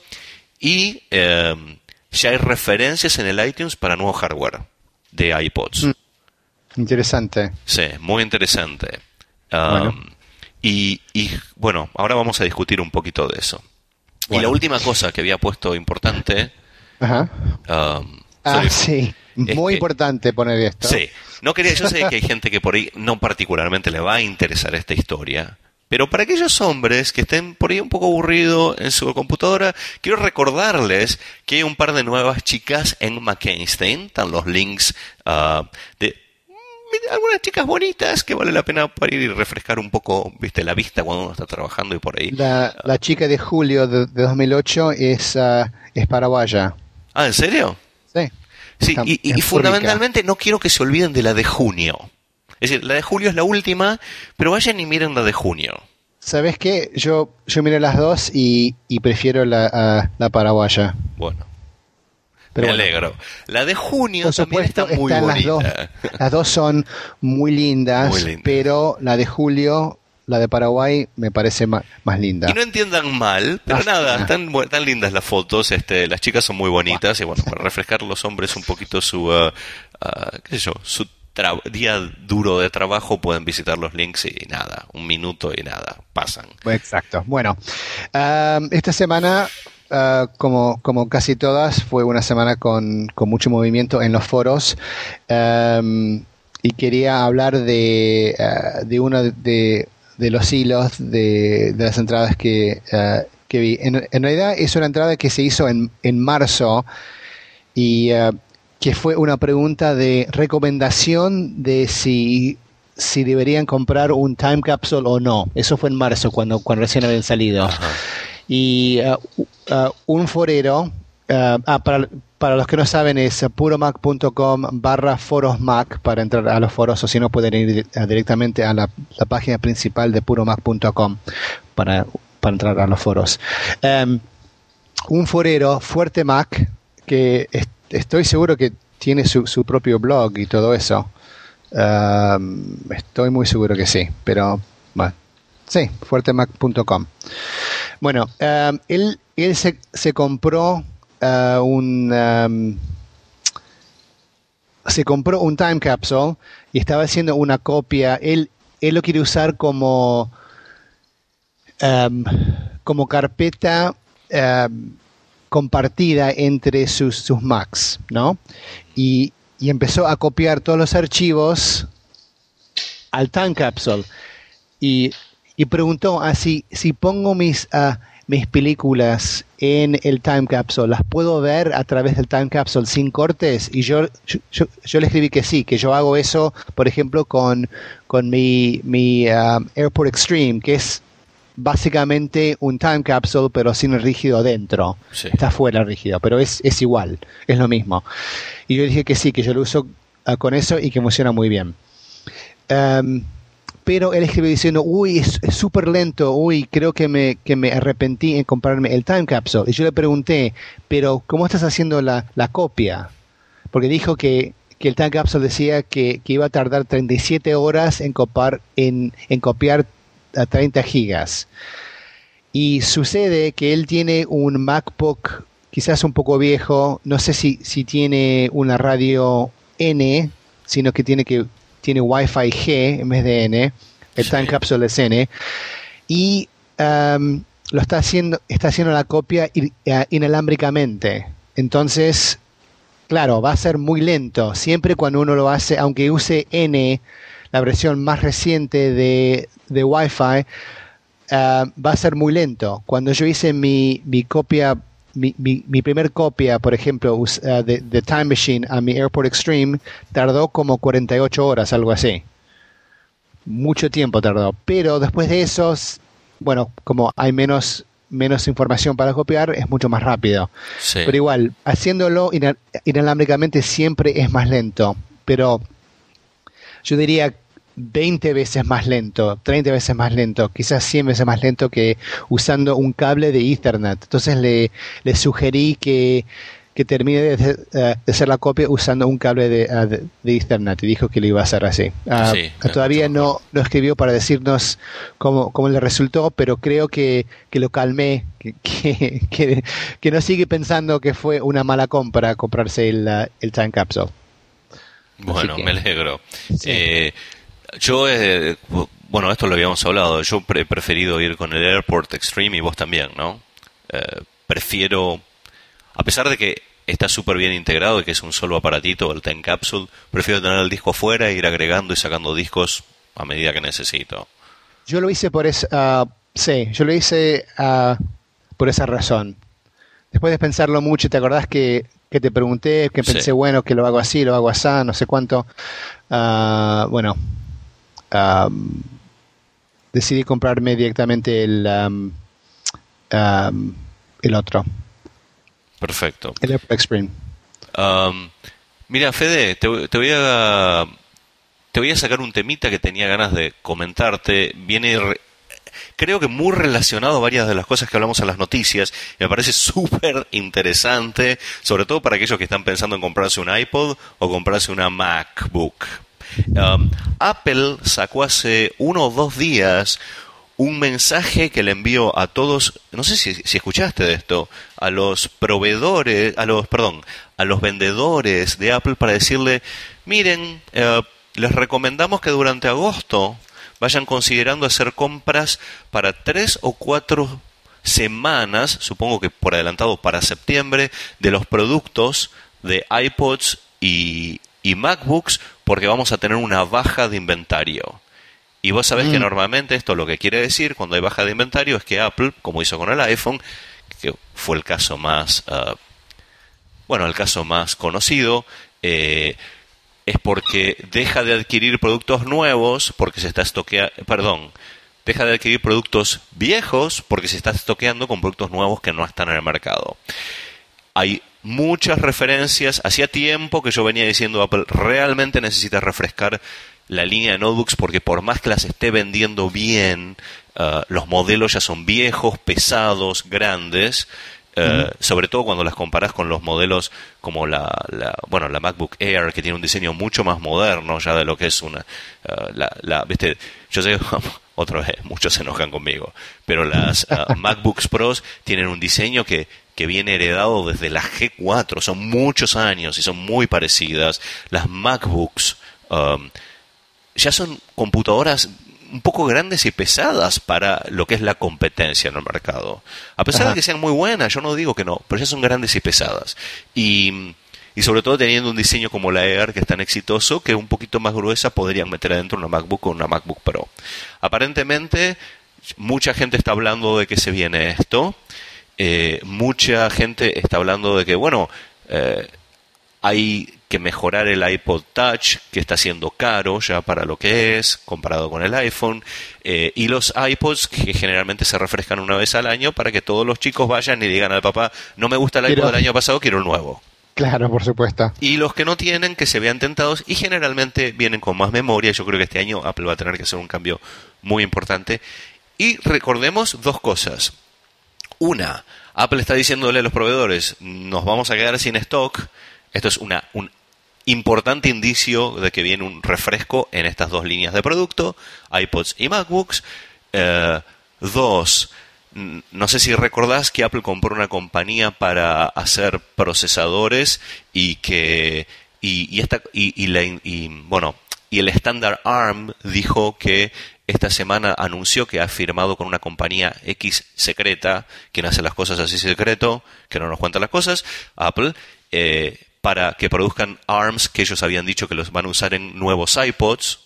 y um, ya hay referencias en el iTunes para nuevo hardware de iPods. Interesante. Sí, muy interesante. Um, bueno. Y, y bueno, ahora vamos a discutir un poquito de eso. Bueno. Y la última cosa que había puesto importante... Ajá. Um, ah, sí. Muy que, importante poner esto. Sí. No quería, yo sé que hay gente que por ahí no particularmente le va a interesar esta historia, pero para aquellos hombres que estén por ahí un poco aburridos en su computadora, quiero recordarles que hay un par de nuevas chicas en McCainstein. Están los links uh, de algunas chicas bonitas que vale la pena para ir y refrescar un poco, viste, la vista cuando uno está trabajando y por ahí. La, la chica de julio de, de dos mil ocho es, uh, es paraguaya. Ah, ¿en serio? Sí. Sí, está, y, y fundamentalmente no quiero que se olviden de la de junio. Es decir, la de julio es la última, pero vayan y miren la de junio. ¿Sabes qué? Yo, yo miré las dos y, y prefiero la, uh, la paraguaya. Bueno. Pero me bueno, alegro. La de junio por supuesto, también está muy están bonita. Las dos, las dos son muy lindas, muy lindas, pero la de julio, la de Paraguay, me parece más, más linda. Y no entiendan mal, pero ah, nada, están tan lindas las fotos. Este, las chicas son muy bonitas. Y bueno, para refrescar a los hombres un poquito su, uh, uh, qué sé yo, su tra- día duro de trabajo, pueden visitar los links y nada, un minuto y nada, pasan. Exacto. Bueno, um, esta semana... Uh, como, como casi todas, fue una semana con, con mucho movimiento en los foros, um, y quería hablar de, uh, de uno de, de los hilos de, de las entradas que, uh, que vi. En, en realidad es una entrada que se hizo en, en marzo y uh, que fue una pregunta de recomendación de si, si deberían comprar un time capsule o no. Eso fue en marzo, cuando, cuando recién habían salido. Ajá. Y uh, uh, un forero, uh, ah, para, para los que no saben, es puromac.com barra forosmac para entrar a los foros, o si no pueden ir directamente a la, la página principal de puromac punto com para, para entrar a los foros. Um, un forero, Fuerte Mac, que est- estoy seguro que tiene su, su propio blog y todo eso. Um, estoy muy seguro que sí, pero bueno, sí, fuertemac punto com. Bueno, um, él, él se, se compró uh, un um, se compró un time capsule y estaba haciendo una copia. Él, él lo quiere usar como um, como carpeta um, compartida entre sus, sus Macs, ¿no? Y, y empezó a copiar todos los archivos al time capsule y Y preguntó así, si pongo mis uh, mis películas en el time capsule, las puedo ver a través del time capsule sin cortes, y yo yo, yo, yo le escribí que sí, que yo hago eso, por ejemplo, con, con mi, mi um, AirPort Extreme, que es básicamente un time capsule pero sin el rígido dentro. Sí. Está fuera el rígido, pero es, es igual, es lo mismo. Y yo dije que sí, que yo lo uso uh, con eso y que funciona muy bien. Um, pero él escribió diciendo, uy, es súper lento, uy, creo que me, que me arrepentí en comprarme el time capsule. Y yo le pregunté, pero ¿cómo estás haciendo la, la copia? Porque dijo que, que el time capsule decía que, que iba a tardar treinta y siete horas en, copar, en, en copiar a treinta gigas. Y sucede que él tiene un MacBook quizás un poco viejo, no sé si, si tiene una radio N, sino que tiene que tiene Wi-Fi G en vez de N, el sí. Time Capsule es N, y um, lo está haciendo, está haciendo la copia in, uh, inalámbricamente. Entonces, claro, va a ser muy lento. Siempre cuando uno lo hace, aunque use N, la versión más reciente de, de Wi-Fi, uh, va a ser muy lento. Cuando yo hice mi, mi copia, mi, mi, mi primer copia, por ejemplo, uh, de, de Time Machine a mi AirPort Extreme, tardó como cuarenta y ocho horas, algo así. Mucho tiempo tardó. Pero después de eso, bueno, como hay menos, menos información para copiar, es mucho más rápido. Sí. Pero igual, haciéndolo ina- inalámbricamente siempre es más lento. Pero yo diría veinte veces más lento, treinta veces más lento, quizás cien veces más lento que usando un cable de Ethernet. Entonces le, le sugerí que, que termine de, de, de hacer la copia usando un cable de, de, de Ethernet, y dijo que lo iba a hacer así. Uh, sí, todavía no, no escribió para decirnos cómo, cómo le resultó, pero creo que, que lo calmé, que, que, que, que no sigue pensando que fue una mala compra comprarse el, el Time Capsule. Bueno, que, me alegro. Sí. Eh, yo, eh, bueno, esto lo habíamos hablado, yo he preferido ir con el AirPort Extreme y vos también, ¿no? Eh, prefiero, a pesar de que está súper bien integrado y que es un solo aparatito, el Time Capsule, prefiero tener el disco afuera e ir agregando y sacando discos a medida que necesito. Yo lo hice por esa, uh, sí, yo lo hice uh, por esa razón. Después de pensarlo mucho, ¿te acordás que, que te pregunté, que pensé, sí. bueno, que lo hago así, lo hago así, no sé cuánto? Uh, bueno, um, decidí comprarme directamente el, um, um, el otro. Perfecto. El AirPort Extreme. Um, mira, Fede, te, te voy a te voy a sacar un temita que tenía ganas de comentarte. Viene re, creo que muy relacionado a varias de las cosas que hablamos en las noticias. Me parece súper interesante, sobre todo para aquellos que están pensando en comprarse un iPod o comprarse una MacBook. Um, Apple sacó hace uno o dos días un mensaje que le envió a todos, no sé si, si escuchaste de esto, a los proveedores, a los, perdón, a los vendedores de Apple para decirle, miren, eh, les recomendamos que durante agosto vayan considerando hacer compras para tres o cuatro semanas, supongo que por adelantado para septiembre, de los productos de iPods y, y MacBooks, porque vamos a tener una baja de inventario. Y vos sabés mm. que normalmente esto lo que quiere decir cuando hay baja de inventario es que Apple, como hizo con el iPhone, que fue el caso más, uh, bueno, el caso más conocido, eh, es porque deja de adquirir productos nuevos porque se está estoqueando, perdón, deja de adquirir productos viejos porque se está estoqueando con productos nuevos que no están en el mercado. Hay muchas referencias. Hacía tiempo que yo venía diciendo Apple realmente necesita refrescar la línea de notebooks porque por más que las esté vendiendo bien, uh, los modelos ya son viejos, pesados, grandes. Uh, uh-huh. Sobre todo cuando las comparas con los modelos como la, la bueno la MacBook Air, que tiene un diseño mucho más moderno ya de lo que es una uh, la, la viste yo sé otra vez muchos se enojan conmigo, pero las uh, MacBooks Pros tienen un diseño que que viene heredado desde la G cuatro, son muchos años y son muy parecidas. Las MacBooks um, ya son computadoras un poco grandes y pesadas para lo que es la competencia en el mercado. A pesar Ajá. de que sean muy buenas, yo no digo que no, pero ya son grandes y pesadas. Y, y sobre todo teniendo un diseño como la Air, que es tan exitoso, que un poquito más gruesa podrían meter adentro una MacBook o una MacBook Pro. Aparentemente, mucha gente está hablando de que se viene esto. Eh, mucha gente está hablando de que, bueno, eh, hay que mejorar el iPod Touch, que está siendo caro ya para lo que es, comparado con el iPhone, eh, y los iPods que generalmente se refrescan una vez al año para que todos los chicos vayan y digan al papá, no me gusta el iPod Quiero- del año pasado, quiero el nuevo. Claro, por supuesto. Y los que no tienen, que se vean tentados, y generalmente vienen con más memoria. Yo creo que este año Apple va a tener que hacer un cambio muy importante. Y recordemos dos cosas. Una, Apple está diciéndole a los proveedores, nos vamos a quedar sin stock. Esto es una, un importante indicio de que viene un refresco en estas dos líneas de producto, iPods y MacBooks. Eh, dos, n- no sé si recordás que Apple compró una compañía para hacer procesadores y que y, y esta y, y la in- y, bueno y el estándar ARM dijo que esta semana anunció que ha firmado con una compañía X secreta, quien hace las cosas así secreto, que no nos cuenta las cosas, Apple, eh, para que produzcan ARMs que ellos habían dicho que los van a usar en nuevos iPods.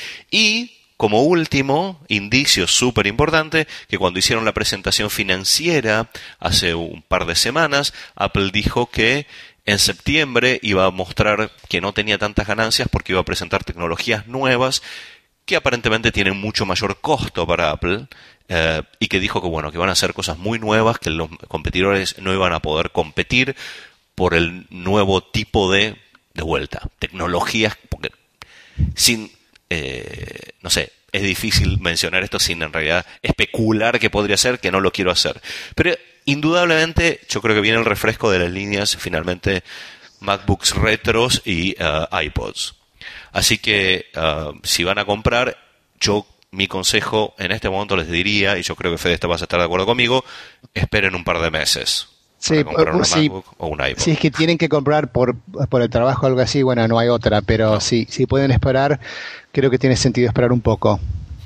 Y, como último, indicio súper importante, que cuando hicieron la presentación financiera hace un par de semanas, Apple dijo que en septiembre iba a mostrar que no tenía tantas ganancias porque iba a presentar tecnologías nuevas que aparentemente tienen mucho mayor costo para Apple, eh, y que dijo que bueno, que van a hacer cosas muy nuevas, que los competidores no iban a poder competir por el nuevo tipo de, de vuelta, tecnologías, porque sin, eh, no sé, es difícil mencionar esto sin en realidad especular que podría ser, que no lo quiero hacer. Pero indudablemente yo creo que viene el refresco de las líneas finalmente MacBooks retros y uh, iPods. Así que uh, si van a comprar, yo mi consejo en este momento les diría, y yo creo que Fede está vas a estar de acuerdo conmigo, esperen un par de meses Sí, para comprar uh, una sí. MacBook o un iPod. Si es que tienen que comprar por, por el trabajo o algo así, bueno, no hay otra, pero No. si, si pueden esperar, creo que tiene sentido esperar un poco.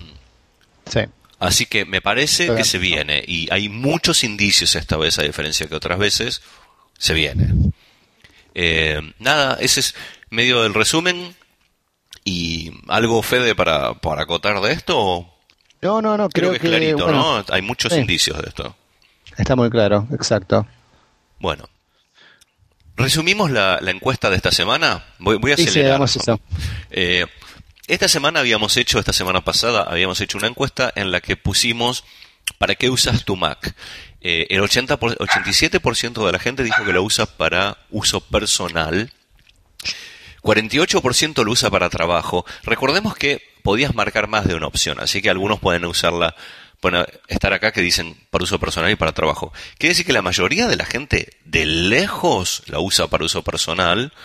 Sí. Así que me parece Estoy de que se acuerdo. viene, y hay muchos indicios esta vez, a diferencia que otras veces, se viene. Eh, nada, ese es medio del resumen. ¿Y algo, Fede, para, para acotar de esto? ¿O? No, no, no, Creo creo que es clarito, bueno, ¿no? Hay muchos sí, indicios de esto. está muy claro, exacto. Bueno, resumimos la, la encuesta de esta semana. Voy, voy a Sí, sí, acelerar. hagamos eso. Eh, esta semana habíamos hecho, esta semana pasada, habíamos hecho una encuesta en la que pusimos ¿para qué usas tu Mac? Eh, el ochenta por, ochenta y siete por ciento de la gente dijo que lo usa para uso personal. cuarenta y ocho por ciento lo usa para trabajo. Recordemos que podías marcar más de una opción, así que algunos pueden usarla, pueden estar acá que dicen para uso personal y para trabajo. Quiere decir que la mayoría de la gente de lejos la usa para uso personal.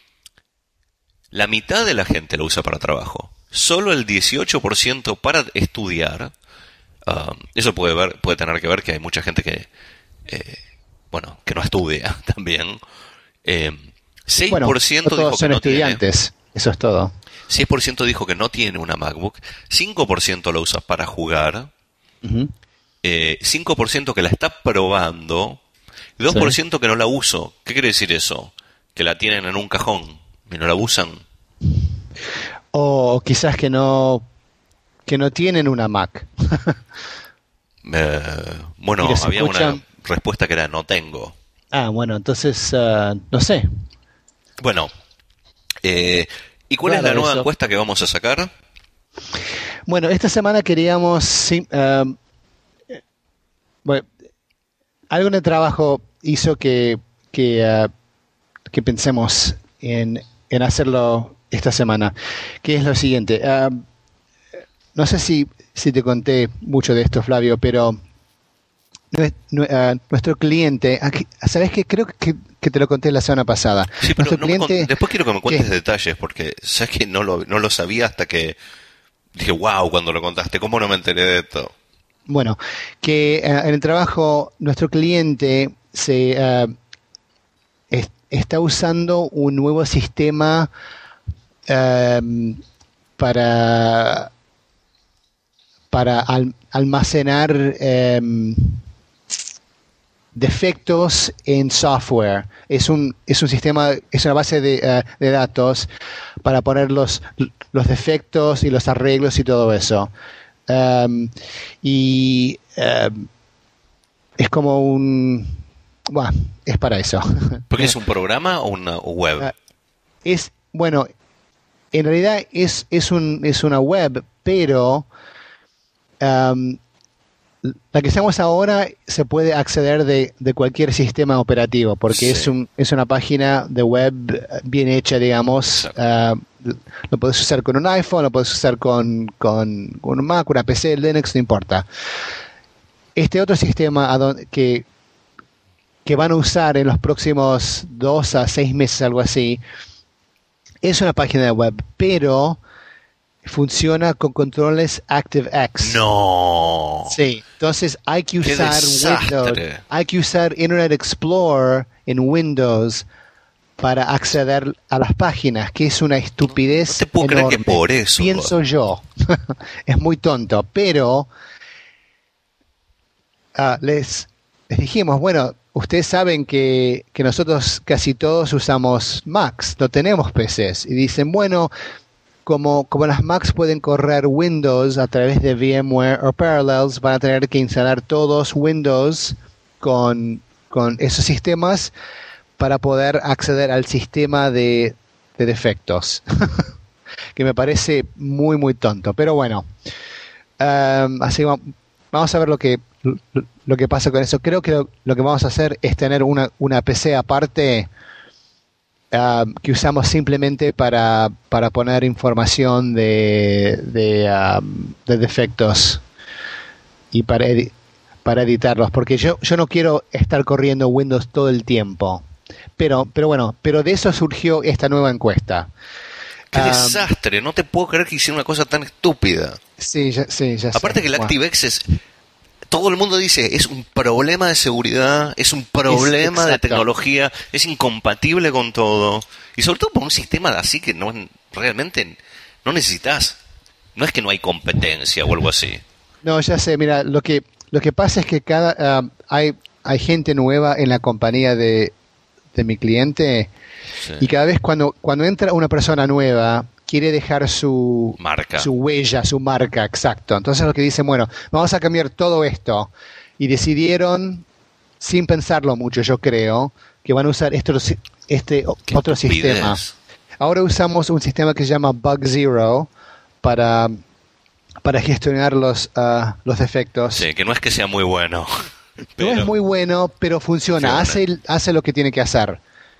La mitad de la gente lo usa para trabajo. Solo el dieciocho por ciento para estudiar. Uh, eso puede ver, puede tener que ver que hay mucha gente que, eh, bueno, que no estudia también. Eh, seis Bueno, por ciento no dijo todos que son no tiene. estudiantes, eso es todo. seis por ciento dijo que no tiene una MacBook. cinco por ciento lo usa para jugar. Ujú. Eh, cinco por ciento que la está probando. Y dos por ciento que no la uso. ¿Qué quiere decir eso? Que la tienen en un cajón y no la usan. O quizás que no que no tienen una Mac. Eh, bueno, Mira, se había escuchan- una respuesta que era no tengo. Ah, bueno, entonces, ah, no sé. Bueno, eh, ¿y cuál es Claro, la nueva eso. encuesta que vamos a sacar? Bueno, esta semana queríamos, sí, ah, bueno, algo en el trabajo hizo que, que, ah, que pensemos en, en hacerlo esta semana, que es lo siguiente. Ah, no sé si, si te conté mucho de esto, Flavio, pero nue- nue- ah, nuestro cliente, aquí- ¿sabes qué? Creo que, que te lo conté la semana pasada. Sí, pero Nuestro no me con- cliente, después quiero que me cuentes ¿qué? detalles, porque sabes que no lo, no lo sabía hasta que dije, wow, cuando lo contaste, ¿cómo no me enteré de esto? Bueno, que eh, en el trabajo nuestro cliente se eh, es- está usando un nuevo sistema eh, para para al- almacenar eh, defectos en software. Es un es un sistema, es una base de, eh, de datos para poner los, los defectos y los arreglos y todo eso. Um, y um, es como un... Bueno, es para eso. ¿Porque es un programa o una web? Uh, es, bueno, en realidad es, es, un, es una web, pero um, la que estamos ahora se puede acceder de, de cualquier sistema operativo, porque sí. es, un, es una página de web bien hecha, digamos. Uh, lo puedes usar con un iPhone, lo puedes usar con, con, con un Mac, una P C, Linux, no importa. Este otro sistema a donde, que, que van a usar en los próximos dos a seis meses, algo así, es una página de web, pero funciona con controles ActiveX. No. Sí, entonces hay que ¡Qué usar desastre! Windows, hay que usar Internet Explorer en Windows para acceder a las páginas, que es una estupidez no te puedo enorme. creer que por eso. Pienso yo. Es muy tonto, pero uh, les, les dijimos, bueno, ustedes saben que, que nosotros casi todos usamos Macs, no tenemos P Cs. Y dicen, bueno, como, como las Macs pueden correr Windows a través de VMware o Parallels, van a tener que instalar todos Windows con, con esos sistemas para poder acceder al sistema de, de defectos. Que me parece muy, muy tonto. Pero bueno, um, así vamos, vamos a ver lo que, lo que pasa con eso. Creo que lo, lo que vamos a hacer es tener una, una P C aparte uh, que usamos simplemente para, para poner información de, de, um, de defectos y para, edi- para editarlos. Porque yo, yo no quiero estar corriendo Windows todo el tiempo. Pero, pero bueno, pero de eso surgió esta nueva encuesta. ¡Qué Um, desastre! No te puedo creer que hicieron una cosa tan estúpida. Sí, ya, sí, ya Aparte sé. que el Bueno. ActiveX es... Todo el mundo dice, es un problema de seguridad, es un problema Es- de exacto. tecnología, es incompatible con todo. Y sobre todo por un sistema así que no realmente no necesitas. No es que no hay competencia o algo así. No, ya sé, mira, lo que lo que pasa es que cada um, hay hay gente nueva en la compañía de, de mi cliente Sí. y cada vez cuando cuando entra una persona nueva quiere dejar su Marca. su huella, su marca, exacto. Entonces lo que dicen, bueno, vamos a cambiar todo esto y decidieron sin pensarlo mucho, yo creo, que van a usar esto, este Qué otro estupidez. sistema. Ahora usamos un sistema que se llama Bug Zero para para gestionar los uh, los defectos. Sí, que no es que sea muy bueno. No pero- es muy bueno, pero funciona, Funciona. hace hace lo que tiene que hacer.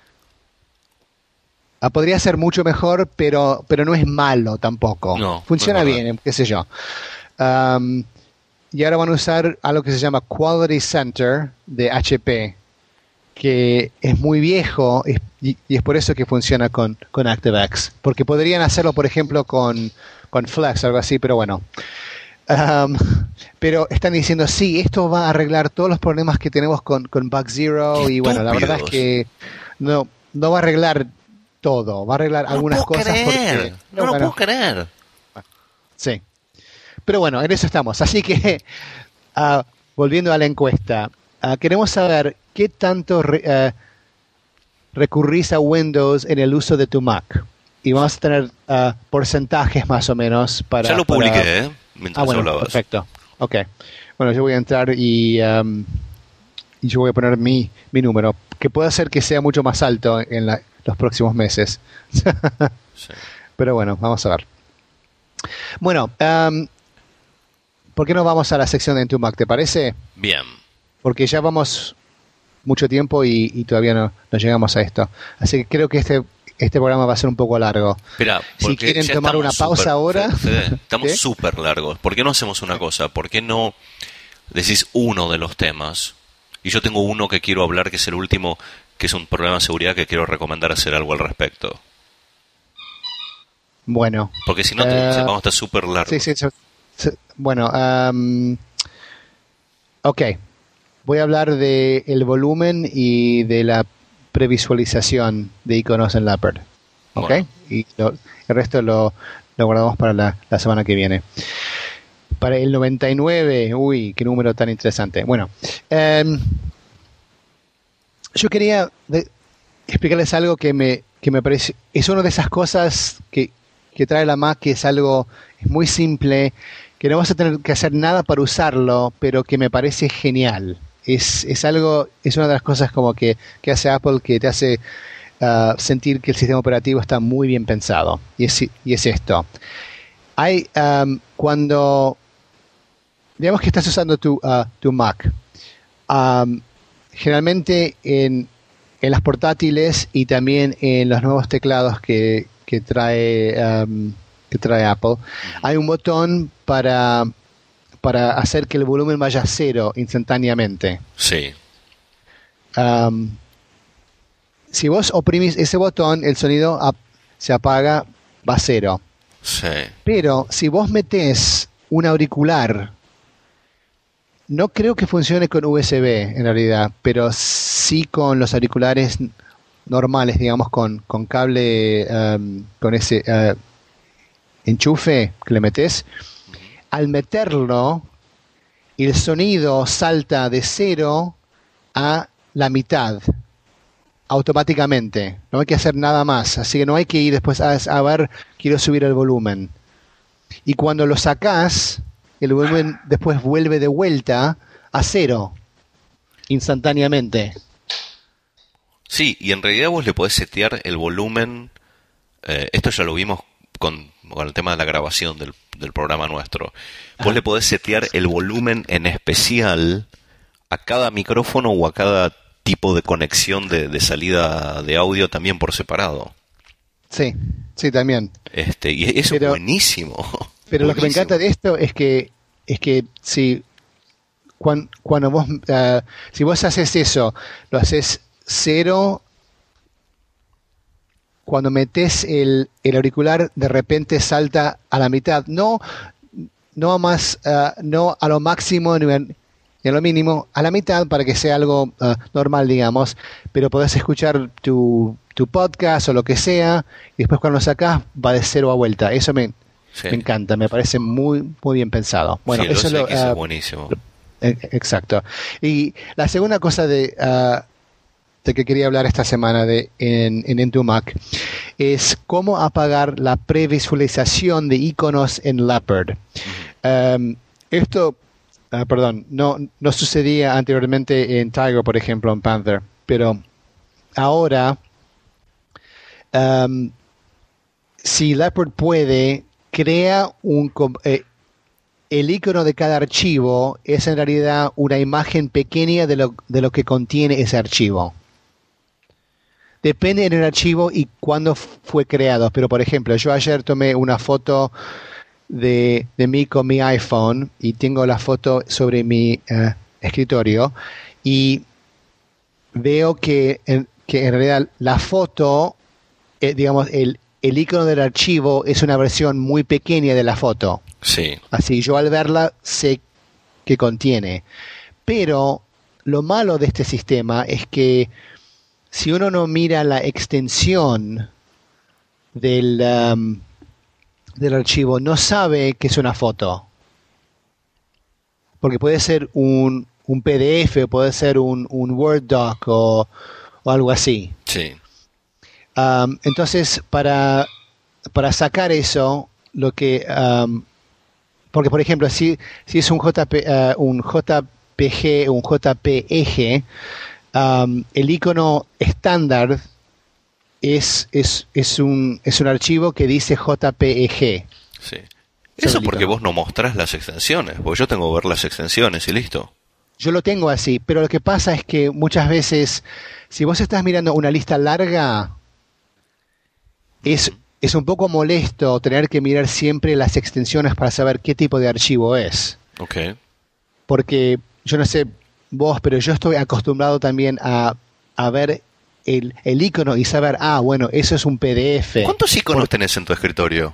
Ah, podría ser mucho mejor, pero pero no es malo tampoco. No, Funciona no es verdad. bien, qué sé yo. Um, y ahora van a usar algo que se llama Quality Center de H P, que es muy viejo y, y es por eso que funciona con, con ActiveX. Porque podrían hacerlo, por ejemplo, con, con Flex, algo así, pero bueno. Um, pero están diciendo, sí, esto va a arreglar todos los problemas que tenemos con, con Bug Zero. ¡Qué Y bueno, la verdad es estúpidos! que no, no va a arreglar todo, va a arreglar No algunas lo puedo cosas. creer. Porque, No lo bueno, puedo creer. sí. Pero bueno, en eso estamos. Así que, ah, volviendo a la encuesta, ah, queremos saber qué tanto re- ah, recurrís a Windows en el uso de tu Mac. Y vamos a tener ah, porcentajes más o menos para... Ya lo para- publiqué, ¿eh? Mientras Ah, bueno, hablabas. perfecto. Ok. Bueno, yo voy a entrar y, um, y yo voy a poner mi, mi número, que puede ser que sea mucho más alto en la- los próximos meses. Sí. Pero bueno, vamos a ver. Bueno, um, ¿por qué no vamos a la sección de En tu Mac? ¿Te parece? Bien. Porque ya vamos mucho tiempo y, y todavía no, no llegamos a esto. Así que creo que este, este programa va a ser un poco largo. Espera, Si porque quieren ya tomar estamos una pausa súper- ahora. Fede, Fede, estamos ¿Qué? súper largos. ¿Por qué no hacemos una cosa? ¿Por qué no decís uno de los temas? Y yo tengo uno que quiero hablar, que es el último, que es un problema de seguridad que quiero recomendar hacer algo al respecto. Bueno. Porque si no, te- Eh, vamos a estar súper largos. Sí, sí, sí. Sí, bueno, um, ok. Voy a hablar de el volumen y de la previsualización de iconos en Leopard. Ok. Bueno. Y lo- el resto lo, lo guardamos para la, la semana que viene. Para el noventa y nueve, uy, qué número tan interesante. Bueno, em, yo quería de- explicarles algo que me, que me parece, es una de esas cosas que, que trae la Mac, que es algo es muy simple que no vas a tener que hacer nada para usarlo, pero que me parece genial. Es, es algo, es una de las cosas como que, que hace Apple, que te hace uh, sentir que el sistema operativo está muy bien pensado. Y es, y es esto. Hay, um, cuando, digamos que estás usando tu, uh, tu Mac, um, generalmente en, en las portátiles y también en los nuevos teclados que, que trae um, que trae Apple, hay un botón para, para hacer que el volumen vaya a cero instantáneamente. Sí. Um, si vos oprimís ese botón, el sonido ap- se apaga, va a cero. Sí. Pero si vos metés un auricular, no creo que funcione con U S B en realidad, pero sí con los auriculares normales, digamos, con, con cable, um, con ese uh, enchufe que le metés. Uh-huh. Al meterlo, el sonido salta de cero a la mitad automáticamente. No hay que hacer nada más, así que no hay que ir después a, a ver, quiero subir el volumen. Y cuando lo sacás, el volumen después vuelve de vuelta a cero instantáneamente. Sí, y en realidad vos le podés setear el volumen. Eh, esto ya lo vimos con, con el tema de la grabación del, del programa nuestro. Vos Ajá. le podés setear el volumen en especial a cada micrófono o a cada tipo de conexión de, de salida de audio también por separado. Sí, sí, también. Este, y eso pero, es buenísimo. Pero buenísimo. Lo que me encanta de esto es que es que si cuando, cuando vos uh, si vos haces eso, lo haces cero, cuando metes el, el auricular de repente salta a la mitad, no no a más uh, no a lo máximo ni a, ni a lo mínimo, a la mitad para que sea algo uh, normal, digamos, pero podés escuchar tu, tu podcast o lo que sea y después cuando lo sacás va de cero a vuelta. Eso me, sí. me encanta, me parece muy muy bien pensado. Bueno, sí, eso lo lo, uh, es buenísimo. Exacto. Y la segunda cosa de, uh, de que quería hablar esta semana de en, en, en tu Mac es cómo apagar la previsualización de iconos en Leopard. Uh-huh. Um, esto, uh, perdón, no, no sucedía anteriormente en Tiger, por ejemplo, en Panther, pero ahora, um, si Leopard puede, crea un... Eh, el icono de cada archivo es en realidad una imagen pequeña de lo, de lo que contiene ese archivo. Depende del archivo y cuándo fue creado. Pero, por ejemplo, yo ayer tomé una foto de, de mí con mi iPhone y tengo la foto sobre mi uh, escritorio y veo que en, que en realidad la foto, eh, digamos, el, el icono del archivo es una versión muy pequeña de la foto. Sí. Así yo al verla sé que contiene. Pero lo malo de este sistema es que si uno no mira la extensión del, um, del archivo, no sabe que es una foto. Porque puede ser un, un P D F, puede ser un, un Word doc o, o algo así. Sí. Um, entonces, para, para sacar eso, lo que... Um, porque, por ejemplo, si, si es un, J P, uh, un J P G, un J P E G, um, el icono estándar es, es, es, un, es un archivo que dice J P E G. Sí. Eso porque vos no mostrás las extensiones, porque yo tengo que ver las extensiones y listo. Yo lo tengo así, pero lo que pasa es que muchas veces, si vos estás mirando una lista larga, es... Es un poco molesto tener que mirar siempre las extensiones para saber qué tipo de archivo es. Okay. Porque, yo no sé vos, pero yo estoy acostumbrado también a, a ver el, el icono y saber, ah, bueno, eso es un P D F. ¿Cuántos iconos Por... tenés en tu escritorio?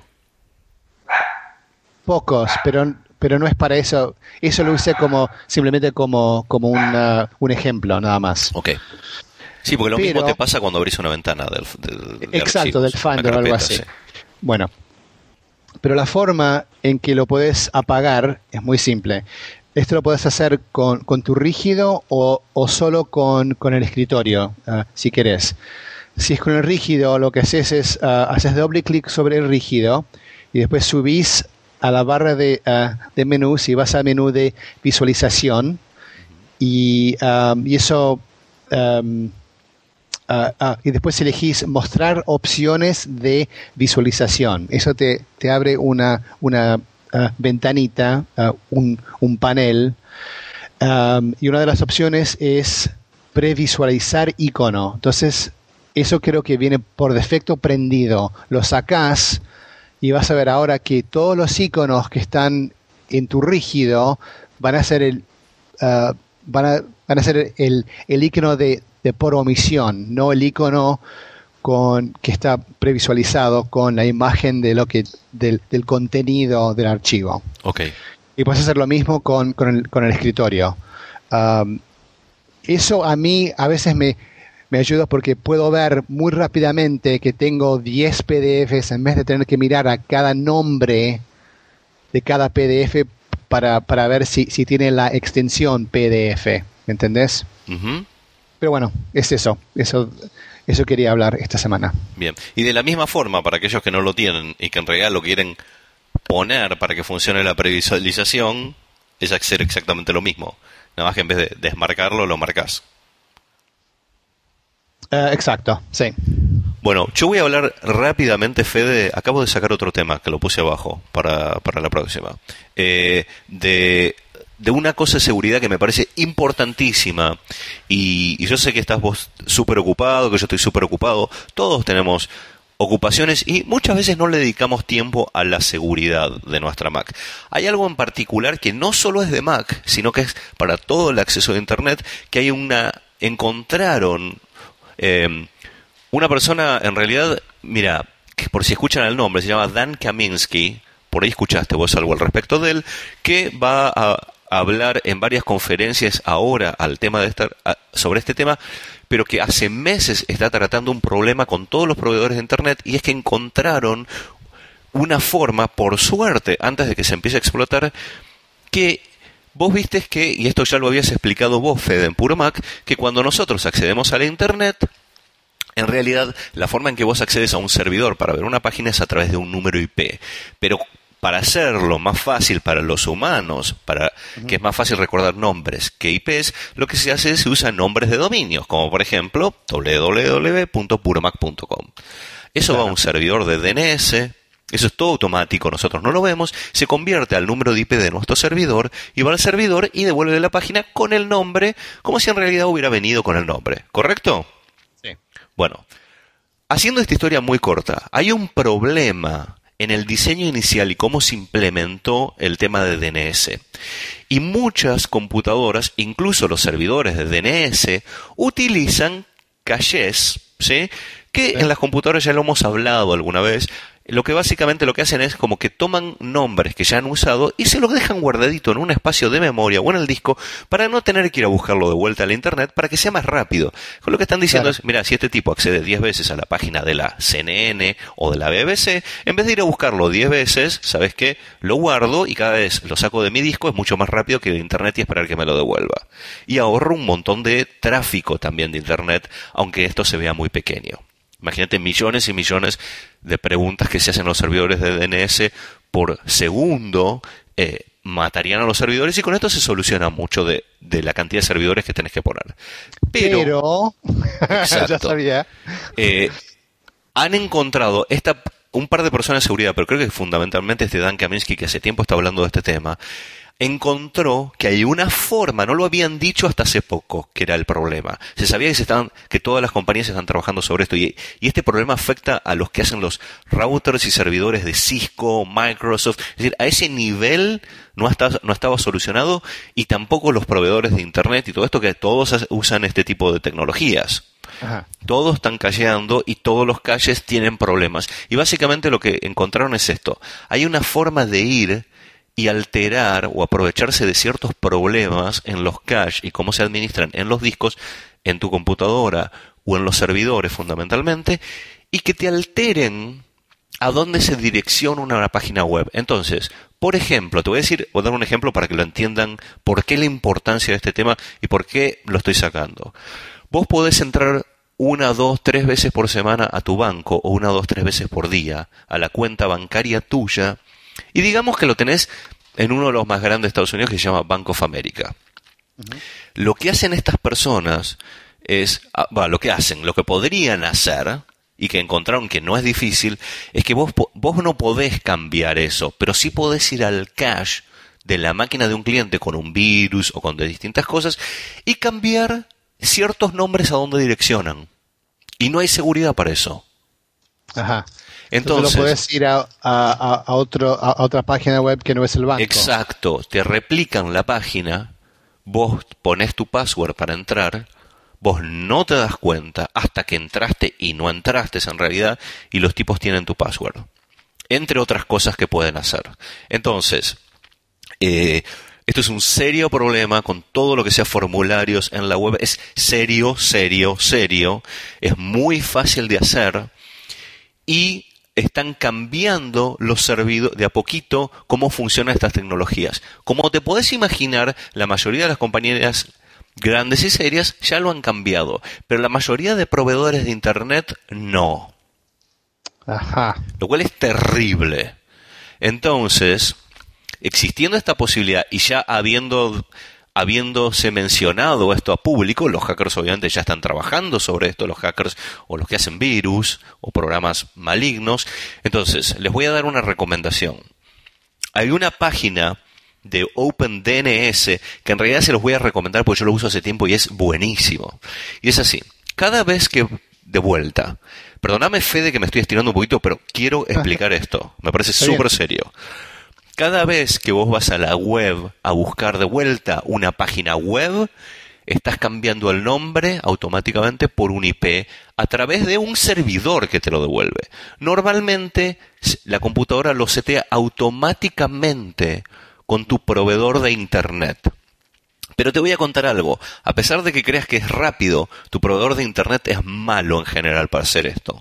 Pocos, pero, pero no es para eso. Eso lo usé como simplemente como, como una, un ejemplo, nada más. Ok. Sí, porque lo pero, mismo te pasa cuando abrís una ventana del, del de exacto, archivos, del Finder o algo así. Sí. Bueno, pero la forma en que lo puedes apagar es muy simple. Esto lo puedes hacer con, con tu rígido o, o solo con, con el escritorio, uh, si querés. Si es con el rígido, lo que haces es, uh, haces doble clic sobre el rígido y después subís a la barra de, uh, de menú, si vas al menú de visualización, y, um, y eso... Um, Uh, uh, y después elegís mostrar opciones de visualización. Eso te, te abre una, una uh, ventanita, uh, un, un panel, um, y una de las opciones es previsualizar icono. Entonces, eso creo que viene por defecto prendido. Lo sacás y vas a ver ahora que todos los iconos que están en tu rígido van a ser el, uh, van a, van a ser el, el icono de de por omisión, no el icono con, que está previsualizado con la imagen de lo que del, del contenido del archivo. Okay. Y puedes hacer lo mismo con, con, el, con el escritorio. Um, eso a mí a veces me, me ayuda porque puedo ver muy rápidamente que tengo diez P D Efes en vez de tener que mirar a cada nombre de cada P D Efe para, para ver si, si tiene la extensión P D Efe. ¿Me entendés? Uh-huh. Pero bueno, es eso, eso, eso quería hablar esta semana. Bien, y de la misma forma, para aquellos que no lo tienen y que en realidad lo quieren poner para que funcione la previsualización, es hacer exactamente lo mismo. Nada más que en vez de desmarcarlo, lo marcas. Uh, exacto, sí. Bueno, yo voy a hablar rápidamente, Fede, acabo de sacar otro tema que lo puse abajo para, para la próxima, eh, de... de una cosa de seguridad que me parece importantísima, y, y yo sé que estás vos súper ocupado, que yo estoy súper ocupado, todos tenemos ocupaciones y muchas veces no le dedicamos tiempo a la seguridad de nuestra Mac. Hay algo en particular que no solo es de Mac, sino que es para todo el acceso de Internet, que hay una, encontraron eh, una persona, en realidad, mira, que por si escuchan el nombre, se llama Dan Kaminsky, por ahí escuchaste vos algo al respecto de él, que va a hablar en varias conferencias ahora al tema de esta, sobre este tema, pero que hace meses está tratando un problema con todos los proveedores de Internet, y es que encontraron una forma, por suerte, antes de que se empiece a explotar, que vos viste que, y esto ya lo habías explicado vos, Fede, en Puro Mac, que cuando nosotros accedemos a la Internet, en realidad la forma en que vos accedes a un servidor para ver una página es a través de un número I P, pero para hacerlo más fácil para los humanos, para uh-huh. que es más fácil recordar nombres que I Pes, lo que se hace es se usan nombres de dominios, como por ejemplo doble u doble u doble u punto puro mac punto com. Eso claro. va a un servidor de D N S, eso es todo automático, nosotros no lo vemos, se convierte al número de I P de nuestro servidor, y va al servidor y devuelve la página con el nombre, como si en realidad hubiera venido con el nombre, ¿correcto? Sí. Bueno, haciendo esta historia muy corta, hay un problema en el diseño inicial y cómo se implementó el tema de D N S. Y muchas computadoras, incluso los servidores de D N S, utilizan caches, ¿sí? Que en las computadoras ya lo hemos hablado alguna vez. Lo que básicamente lo que hacen es como que toman nombres que ya han usado y se los dejan guardadito en un espacio de memoria o en el disco para no tener que ir a buscarlo de vuelta a la Internet, para que sea más rápido. Con lo que están diciendo claro. es, mira, si este tipo accede diez veces a la página de la C N N o de la B B C, en vez de ir a buscarlo diez veces, ¿sabes qué? Lo guardo y cada vez lo saco de mi disco, es mucho más rápido que de Internet y esperar que me lo devuelva. Y ahorro un montón de tráfico también de Internet, aunque esto se vea muy pequeño. Imagínate millones y millones de preguntas que se hacen los servidores de D N S por segundo, eh, matarían a los servidores, y con esto se soluciona mucho de, de la cantidad de servidores que tenés que poner. Pero, Pero ya sabía. Eh, han encontrado esta, un par de personas de seguridad, pero creo que fundamentalmente este Dan Kaminsky, que hace tiempo está hablando de este tema, encontró que hay una forma, no lo habían dicho hasta hace poco, que era el problema. Se sabía que, se estaban, que todas las compañías están trabajando sobre esto, y, y este problema afecta a los que hacen los routers y servidores de Cisco, Microsoft. Es decir, a ese nivel no, está, no estaba solucionado, y tampoco los proveedores de Internet y todo esto, que todos usan este tipo de tecnologías. Ajá. Todos están cacheando y todos los caches tienen problemas. Y básicamente lo que encontraron es esto. Hay una forma de ir y alterar o aprovecharse de ciertos problemas en los caches y cómo se administran en los discos, en tu computadora o en los servidores fundamentalmente, y que te alteren a dónde se direcciona una página web. Entonces, por ejemplo, te voy a decir, voy a dar un ejemplo para que lo entiendan, por qué la importancia de este tema y por qué lo estoy sacando. Vos podés entrar una, dos, tres veces por semana a tu banco, o una, dos, tres veces por día a la cuenta bancaria tuya, Y digamos que lo tenés en uno de los más grandes de Estados Unidos que se llama Bank of America. Uh-huh. Lo que hacen estas personas es, ah, bueno, lo que hacen, lo que podrían hacer, y que encontraron que no es difícil, es que vos, vos no podés cambiar eso, pero sí podés ir al cache de la máquina de un cliente con un virus o con de distintas cosas y cambiar ciertos nombres a donde direccionan. Y no hay seguridad para eso. Ajá. Entonces, Entonces lo puedes ir a, a, a, otro, a otra página web que no es el banco. Exacto. Te replican la página, vos pones tu password para entrar, vos no te das cuenta hasta que entraste y no entraste en realidad, y los tipos tienen tu password. Entre otras cosas que pueden hacer. Entonces, eh, esto es un serio problema con todo lo que sea formularios en la web. Es serio, serio, serio. Es muy fácil de hacer. Y están cambiando los servidores de a poquito cómo funcionan estas tecnologías. Como te podés imaginar, la mayoría de las compañías grandes y serias ya lo han cambiado, pero la mayoría de proveedores de Internet no. Ajá. Lo cual es terrible. Entonces, existiendo esta posibilidad y ya habiendo, habiéndose mencionado esto a público, los hackers obviamente ya están trabajando sobre esto, los hackers o los que hacen virus o programas malignos. Entonces, les voy a dar una recomendación. Hay una página de OpenDNS que en realidad se los voy a recomendar porque yo lo uso hace tiempo y es buenísimo. Y es así, cada vez que de vuelta, perdóname Fede que me estoy estirando un poquito, pero quiero explicar esto, me parece súper serio. Cada vez que vos vas a la web a buscar de vuelta una página web, estás cambiando el nombre automáticamente por un I P a través de un servidor que te lo devuelve. Normalmente la computadora lo setea automáticamente con tu proveedor de Internet. Pero te voy a contar algo. A pesar de que creas que es rápido, tu proveedor de Internet es malo en general para hacer esto.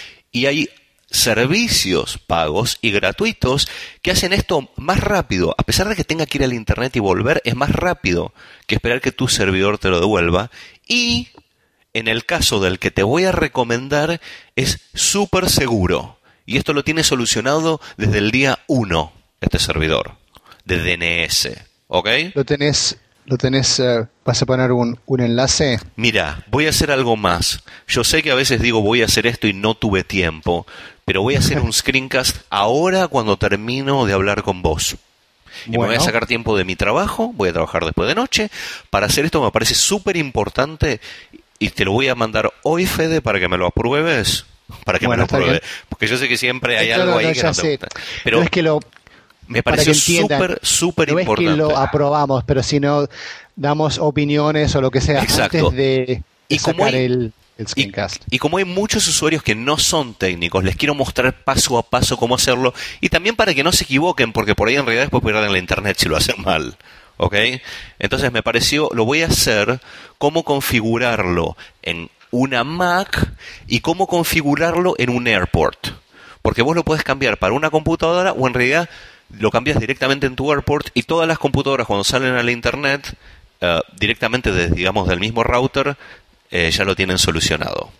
Y hay servicios pagos y gratuitos que hacen esto más rápido. A pesar de que tenga que ir al Internet y volver, es más rápido que esperar que tu servidor te lo devuelva. Y en el caso del que te voy a recomendar, es súper seguro. Y esto lo tiene solucionado desde el día uno, este servidor de D N S. ¿Ok? Lo tenés... ¿Lo tenés, uh, vas a poner un, un enlace? Mira, voy a hacer algo más. Yo sé que a veces digo voy a hacer esto y no tuve tiempo, pero voy a hacer un screencast ahora cuando termino de hablar con vos. Y bueno, me voy a sacar tiempo de mi trabajo, voy a trabajar después de noche. Para hacer esto me parece súper importante y te lo voy a mandar hoy, Fede, para que me lo apruebes. Para que bueno, me lo apruebe. Porque yo sé que siempre hay algo no, ahí no, que no te sé. gusta. Pero no es que lo... me pareció súper, súper no importante. No es que lo aprobamos, pero si no damos opiniones o lo que sea Exacto. antes de, de y sacar como hay, el, el screencast. Y, y como hay muchos usuarios que no son técnicos, les quiero mostrar paso a paso cómo hacerlo. Y también para que no se equivoquen, porque por ahí en realidad después pierden la internet si lo hacen mal. ¿Ok? Entonces me pareció, lo voy a hacer, cómo configurarlo en una Mac y cómo configurarlo en un Airport. Porque vos lo podés cambiar para una computadora o en realidad lo cambias directamente en tu Airport y todas las computadoras cuando salen a la internet uh, directamente desde, digamos, del mismo router eh, ya lo tienen solucionado.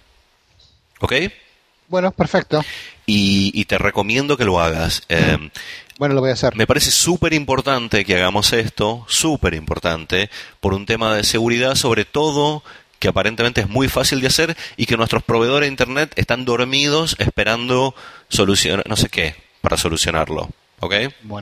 ¿Ok? Bueno, perfecto. Y, y te recomiendo que lo hagas. Eh, bueno, lo voy a hacer. Me parece súper importante que hagamos esto, súper importante, por un tema de seguridad, sobre todo que aparentemente es muy fácil de hacer y que nuestros proveedores de internet están dormidos esperando solucionar, no sé qué, para solucionarlo. ¿Ok? Bueno.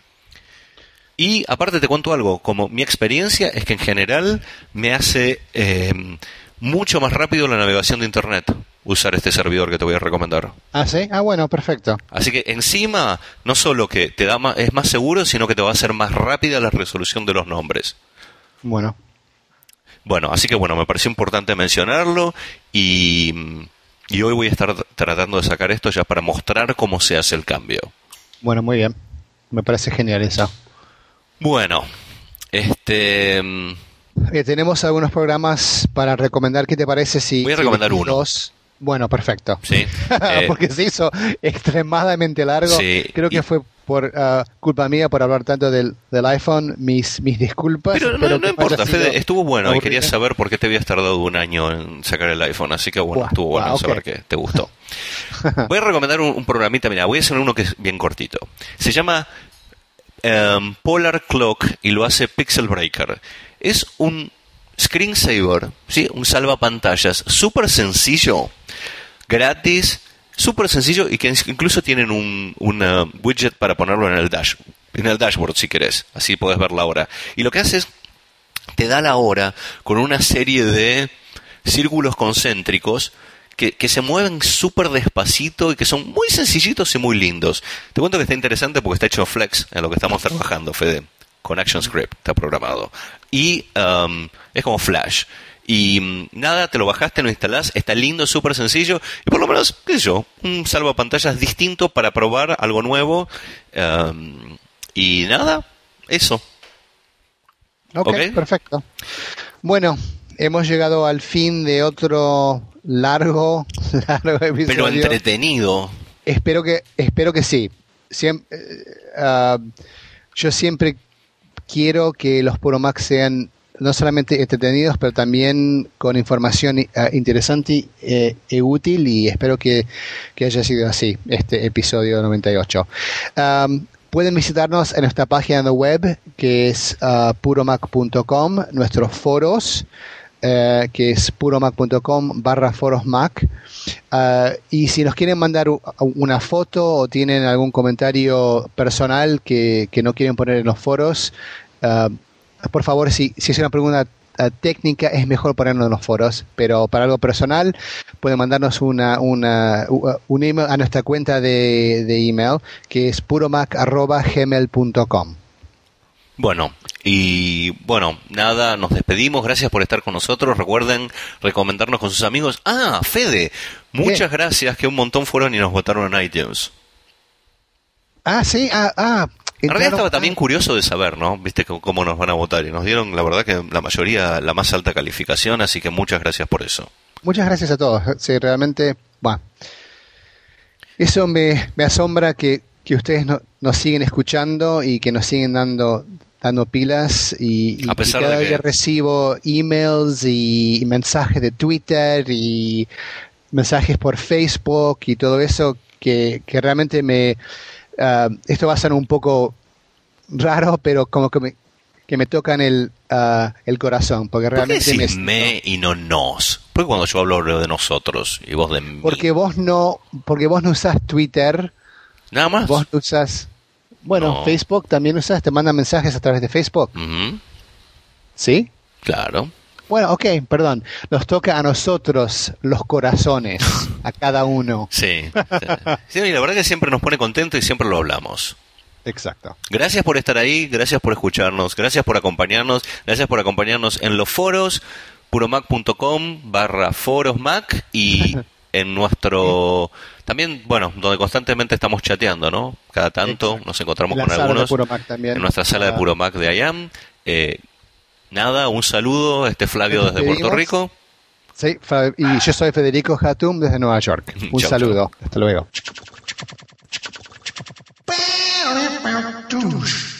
Y aparte te cuento algo, como mi experiencia es que en general me hace eh, mucho más rápido la navegación de internet usar este servidor que te voy a recomendar. Ah, ¿sí? Ah, bueno, perfecto. Así que encima, no solo que te da más, es más seguro, sino que te va a hacer más rápida la resolución de los nombres. Bueno. Bueno, así que bueno, me pareció importante mencionarlo y, y hoy voy a estar tratando de sacar esto ya para mostrar cómo se hace el cambio. Bueno, muy bien. Me parece genial eso. Bueno, este... Eh, tenemos algunos programas para recomendar. ¿Qué te parece si... Voy a si recomendar uno. Dos? Bueno, perfecto. Sí. Eh, Porque se hizo extremadamente largo. Sí, Creo que y... fue por uh, culpa mía por hablar tanto del, del iPhone. Mis, mis disculpas. Pero no, no importa, Fede, estuvo bueno aburrido. Y quería saber por qué te habías tardado un año en sacar el iPhone. Así que bueno, wow, estuvo bueno wow, okay. saber que te gustó. Voy a recomendar un, un programita. Mira, voy a hacer uno que es bien cortito. Se llama um, Polar Clock y lo hace Pixel Breaker. Es un screensaver, ¿sí? Un salvapantallas súper sencillo, gratis, súper sencillo y que incluso tienen un una widget para ponerlo en el dash, en el dashboard si querés. Así podés ver la hora. Y lo que hace es, te da la hora con una serie de círculos concéntricos que, que se mueven súper despacito y que son muy sencillitos y muy lindos. Te cuento que está interesante porque está hecho en Flex, en lo que estamos trabajando, Fede. Con ActionScript está programado. Y um, es como Flash. Y um, nada, te lo bajaste, lo instalás, está lindo, súper sencillo. Y por lo menos, qué sé yo, un salvapantallas distinto para probar algo nuevo. Um, y nada, eso. Ok, okay, perfecto. Bueno, hemos llegado al fin de otro largo, largo episodio. Pero entretenido. Espero que, espero que sí. Siem- uh, yo siempre quiero que los Puro Mac sean no solamente entretenidos, pero también con información uh, interesante e uh, útil, y espero que, que haya sido así este episodio noventa y ocho. Um, Pueden visitarnos en nuestra página de web, que es uh, puromac punto com, nuestros foros, uh, que es puromac punto com barra forosmac. Uh, y si nos quieren mandar u- una foto o tienen algún comentario personal que, que no quieren poner en los foros, uh, por favor, si, si es una pregunta uh, técnica, es mejor ponerlo en los foros, pero para algo personal pueden mandarnos una, una, uh, un email a nuestra cuenta de, de email, que es puromac arroba gmail punto com. Bueno, y bueno, nada, nos despedimos. Gracias por estar con nosotros. Recuerden recomendarnos con sus amigos. Ah, Fede, muchas ¿Qué? gracias, que un montón fueron y nos votaron en iTunes. Ah, sí, ah, ah. En realidad estaba ah. también curioso de saber, ¿no? Viste c- cómo nos van a votar. Y nos dieron, la verdad, que la mayoría la más alta calificación, así que muchas gracias por eso. Muchas gracias a todos. Sí, realmente, bueno, eso me, me asombra que, que ustedes no, nos siguen escuchando y que nos siguen dando dando pilas, y, y, A pesar y cada de que- día recibo emails y, y mensajes de Twitter y mensajes por Facebook y todo eso que, que realmente me uh, esto va a ser un poco raro, pero como que me, que me tocan el uh, el corazón, porque ¿Por qué realmente decís me, me y no nos? Porque cuando yo hablo de nosotros y vos de mí. porque vos no porque vos no usás Twitter, Nada más. vos no usás, bueno, No. Facebook también usás, te mandan mensajes a través de Facebook, Ujú, ¿sí? claro. Bueno, ok, perdón. Nos toca a nosotros los corazones, a cada uno. Sí. Sí, y la verdad que siempre nos pone contentos y siempre lo hablamos. Exacto. Gracias por estar ahí, gracias por escucharnos, gracias por acompañarnos, gracias por acompañarnos en los foros, puromac punto com barra forosmac, y en nuestro... También, bueno, donde constantemente estamos chateando, ¿no? Cada tanto Exacto. nos encontramos En la con sala de algunos Puro Mac también. en nuestra sala de Ah, Puro Mac de I A M. Eh, nada, un saludo, este Flavio Nos desde Puerto despedimos. Rico. Sí, Fa- y yo soy Federico Hatum desde Nueva York. Un Chau, saludo. Hasta luego. Bow, bow, bow,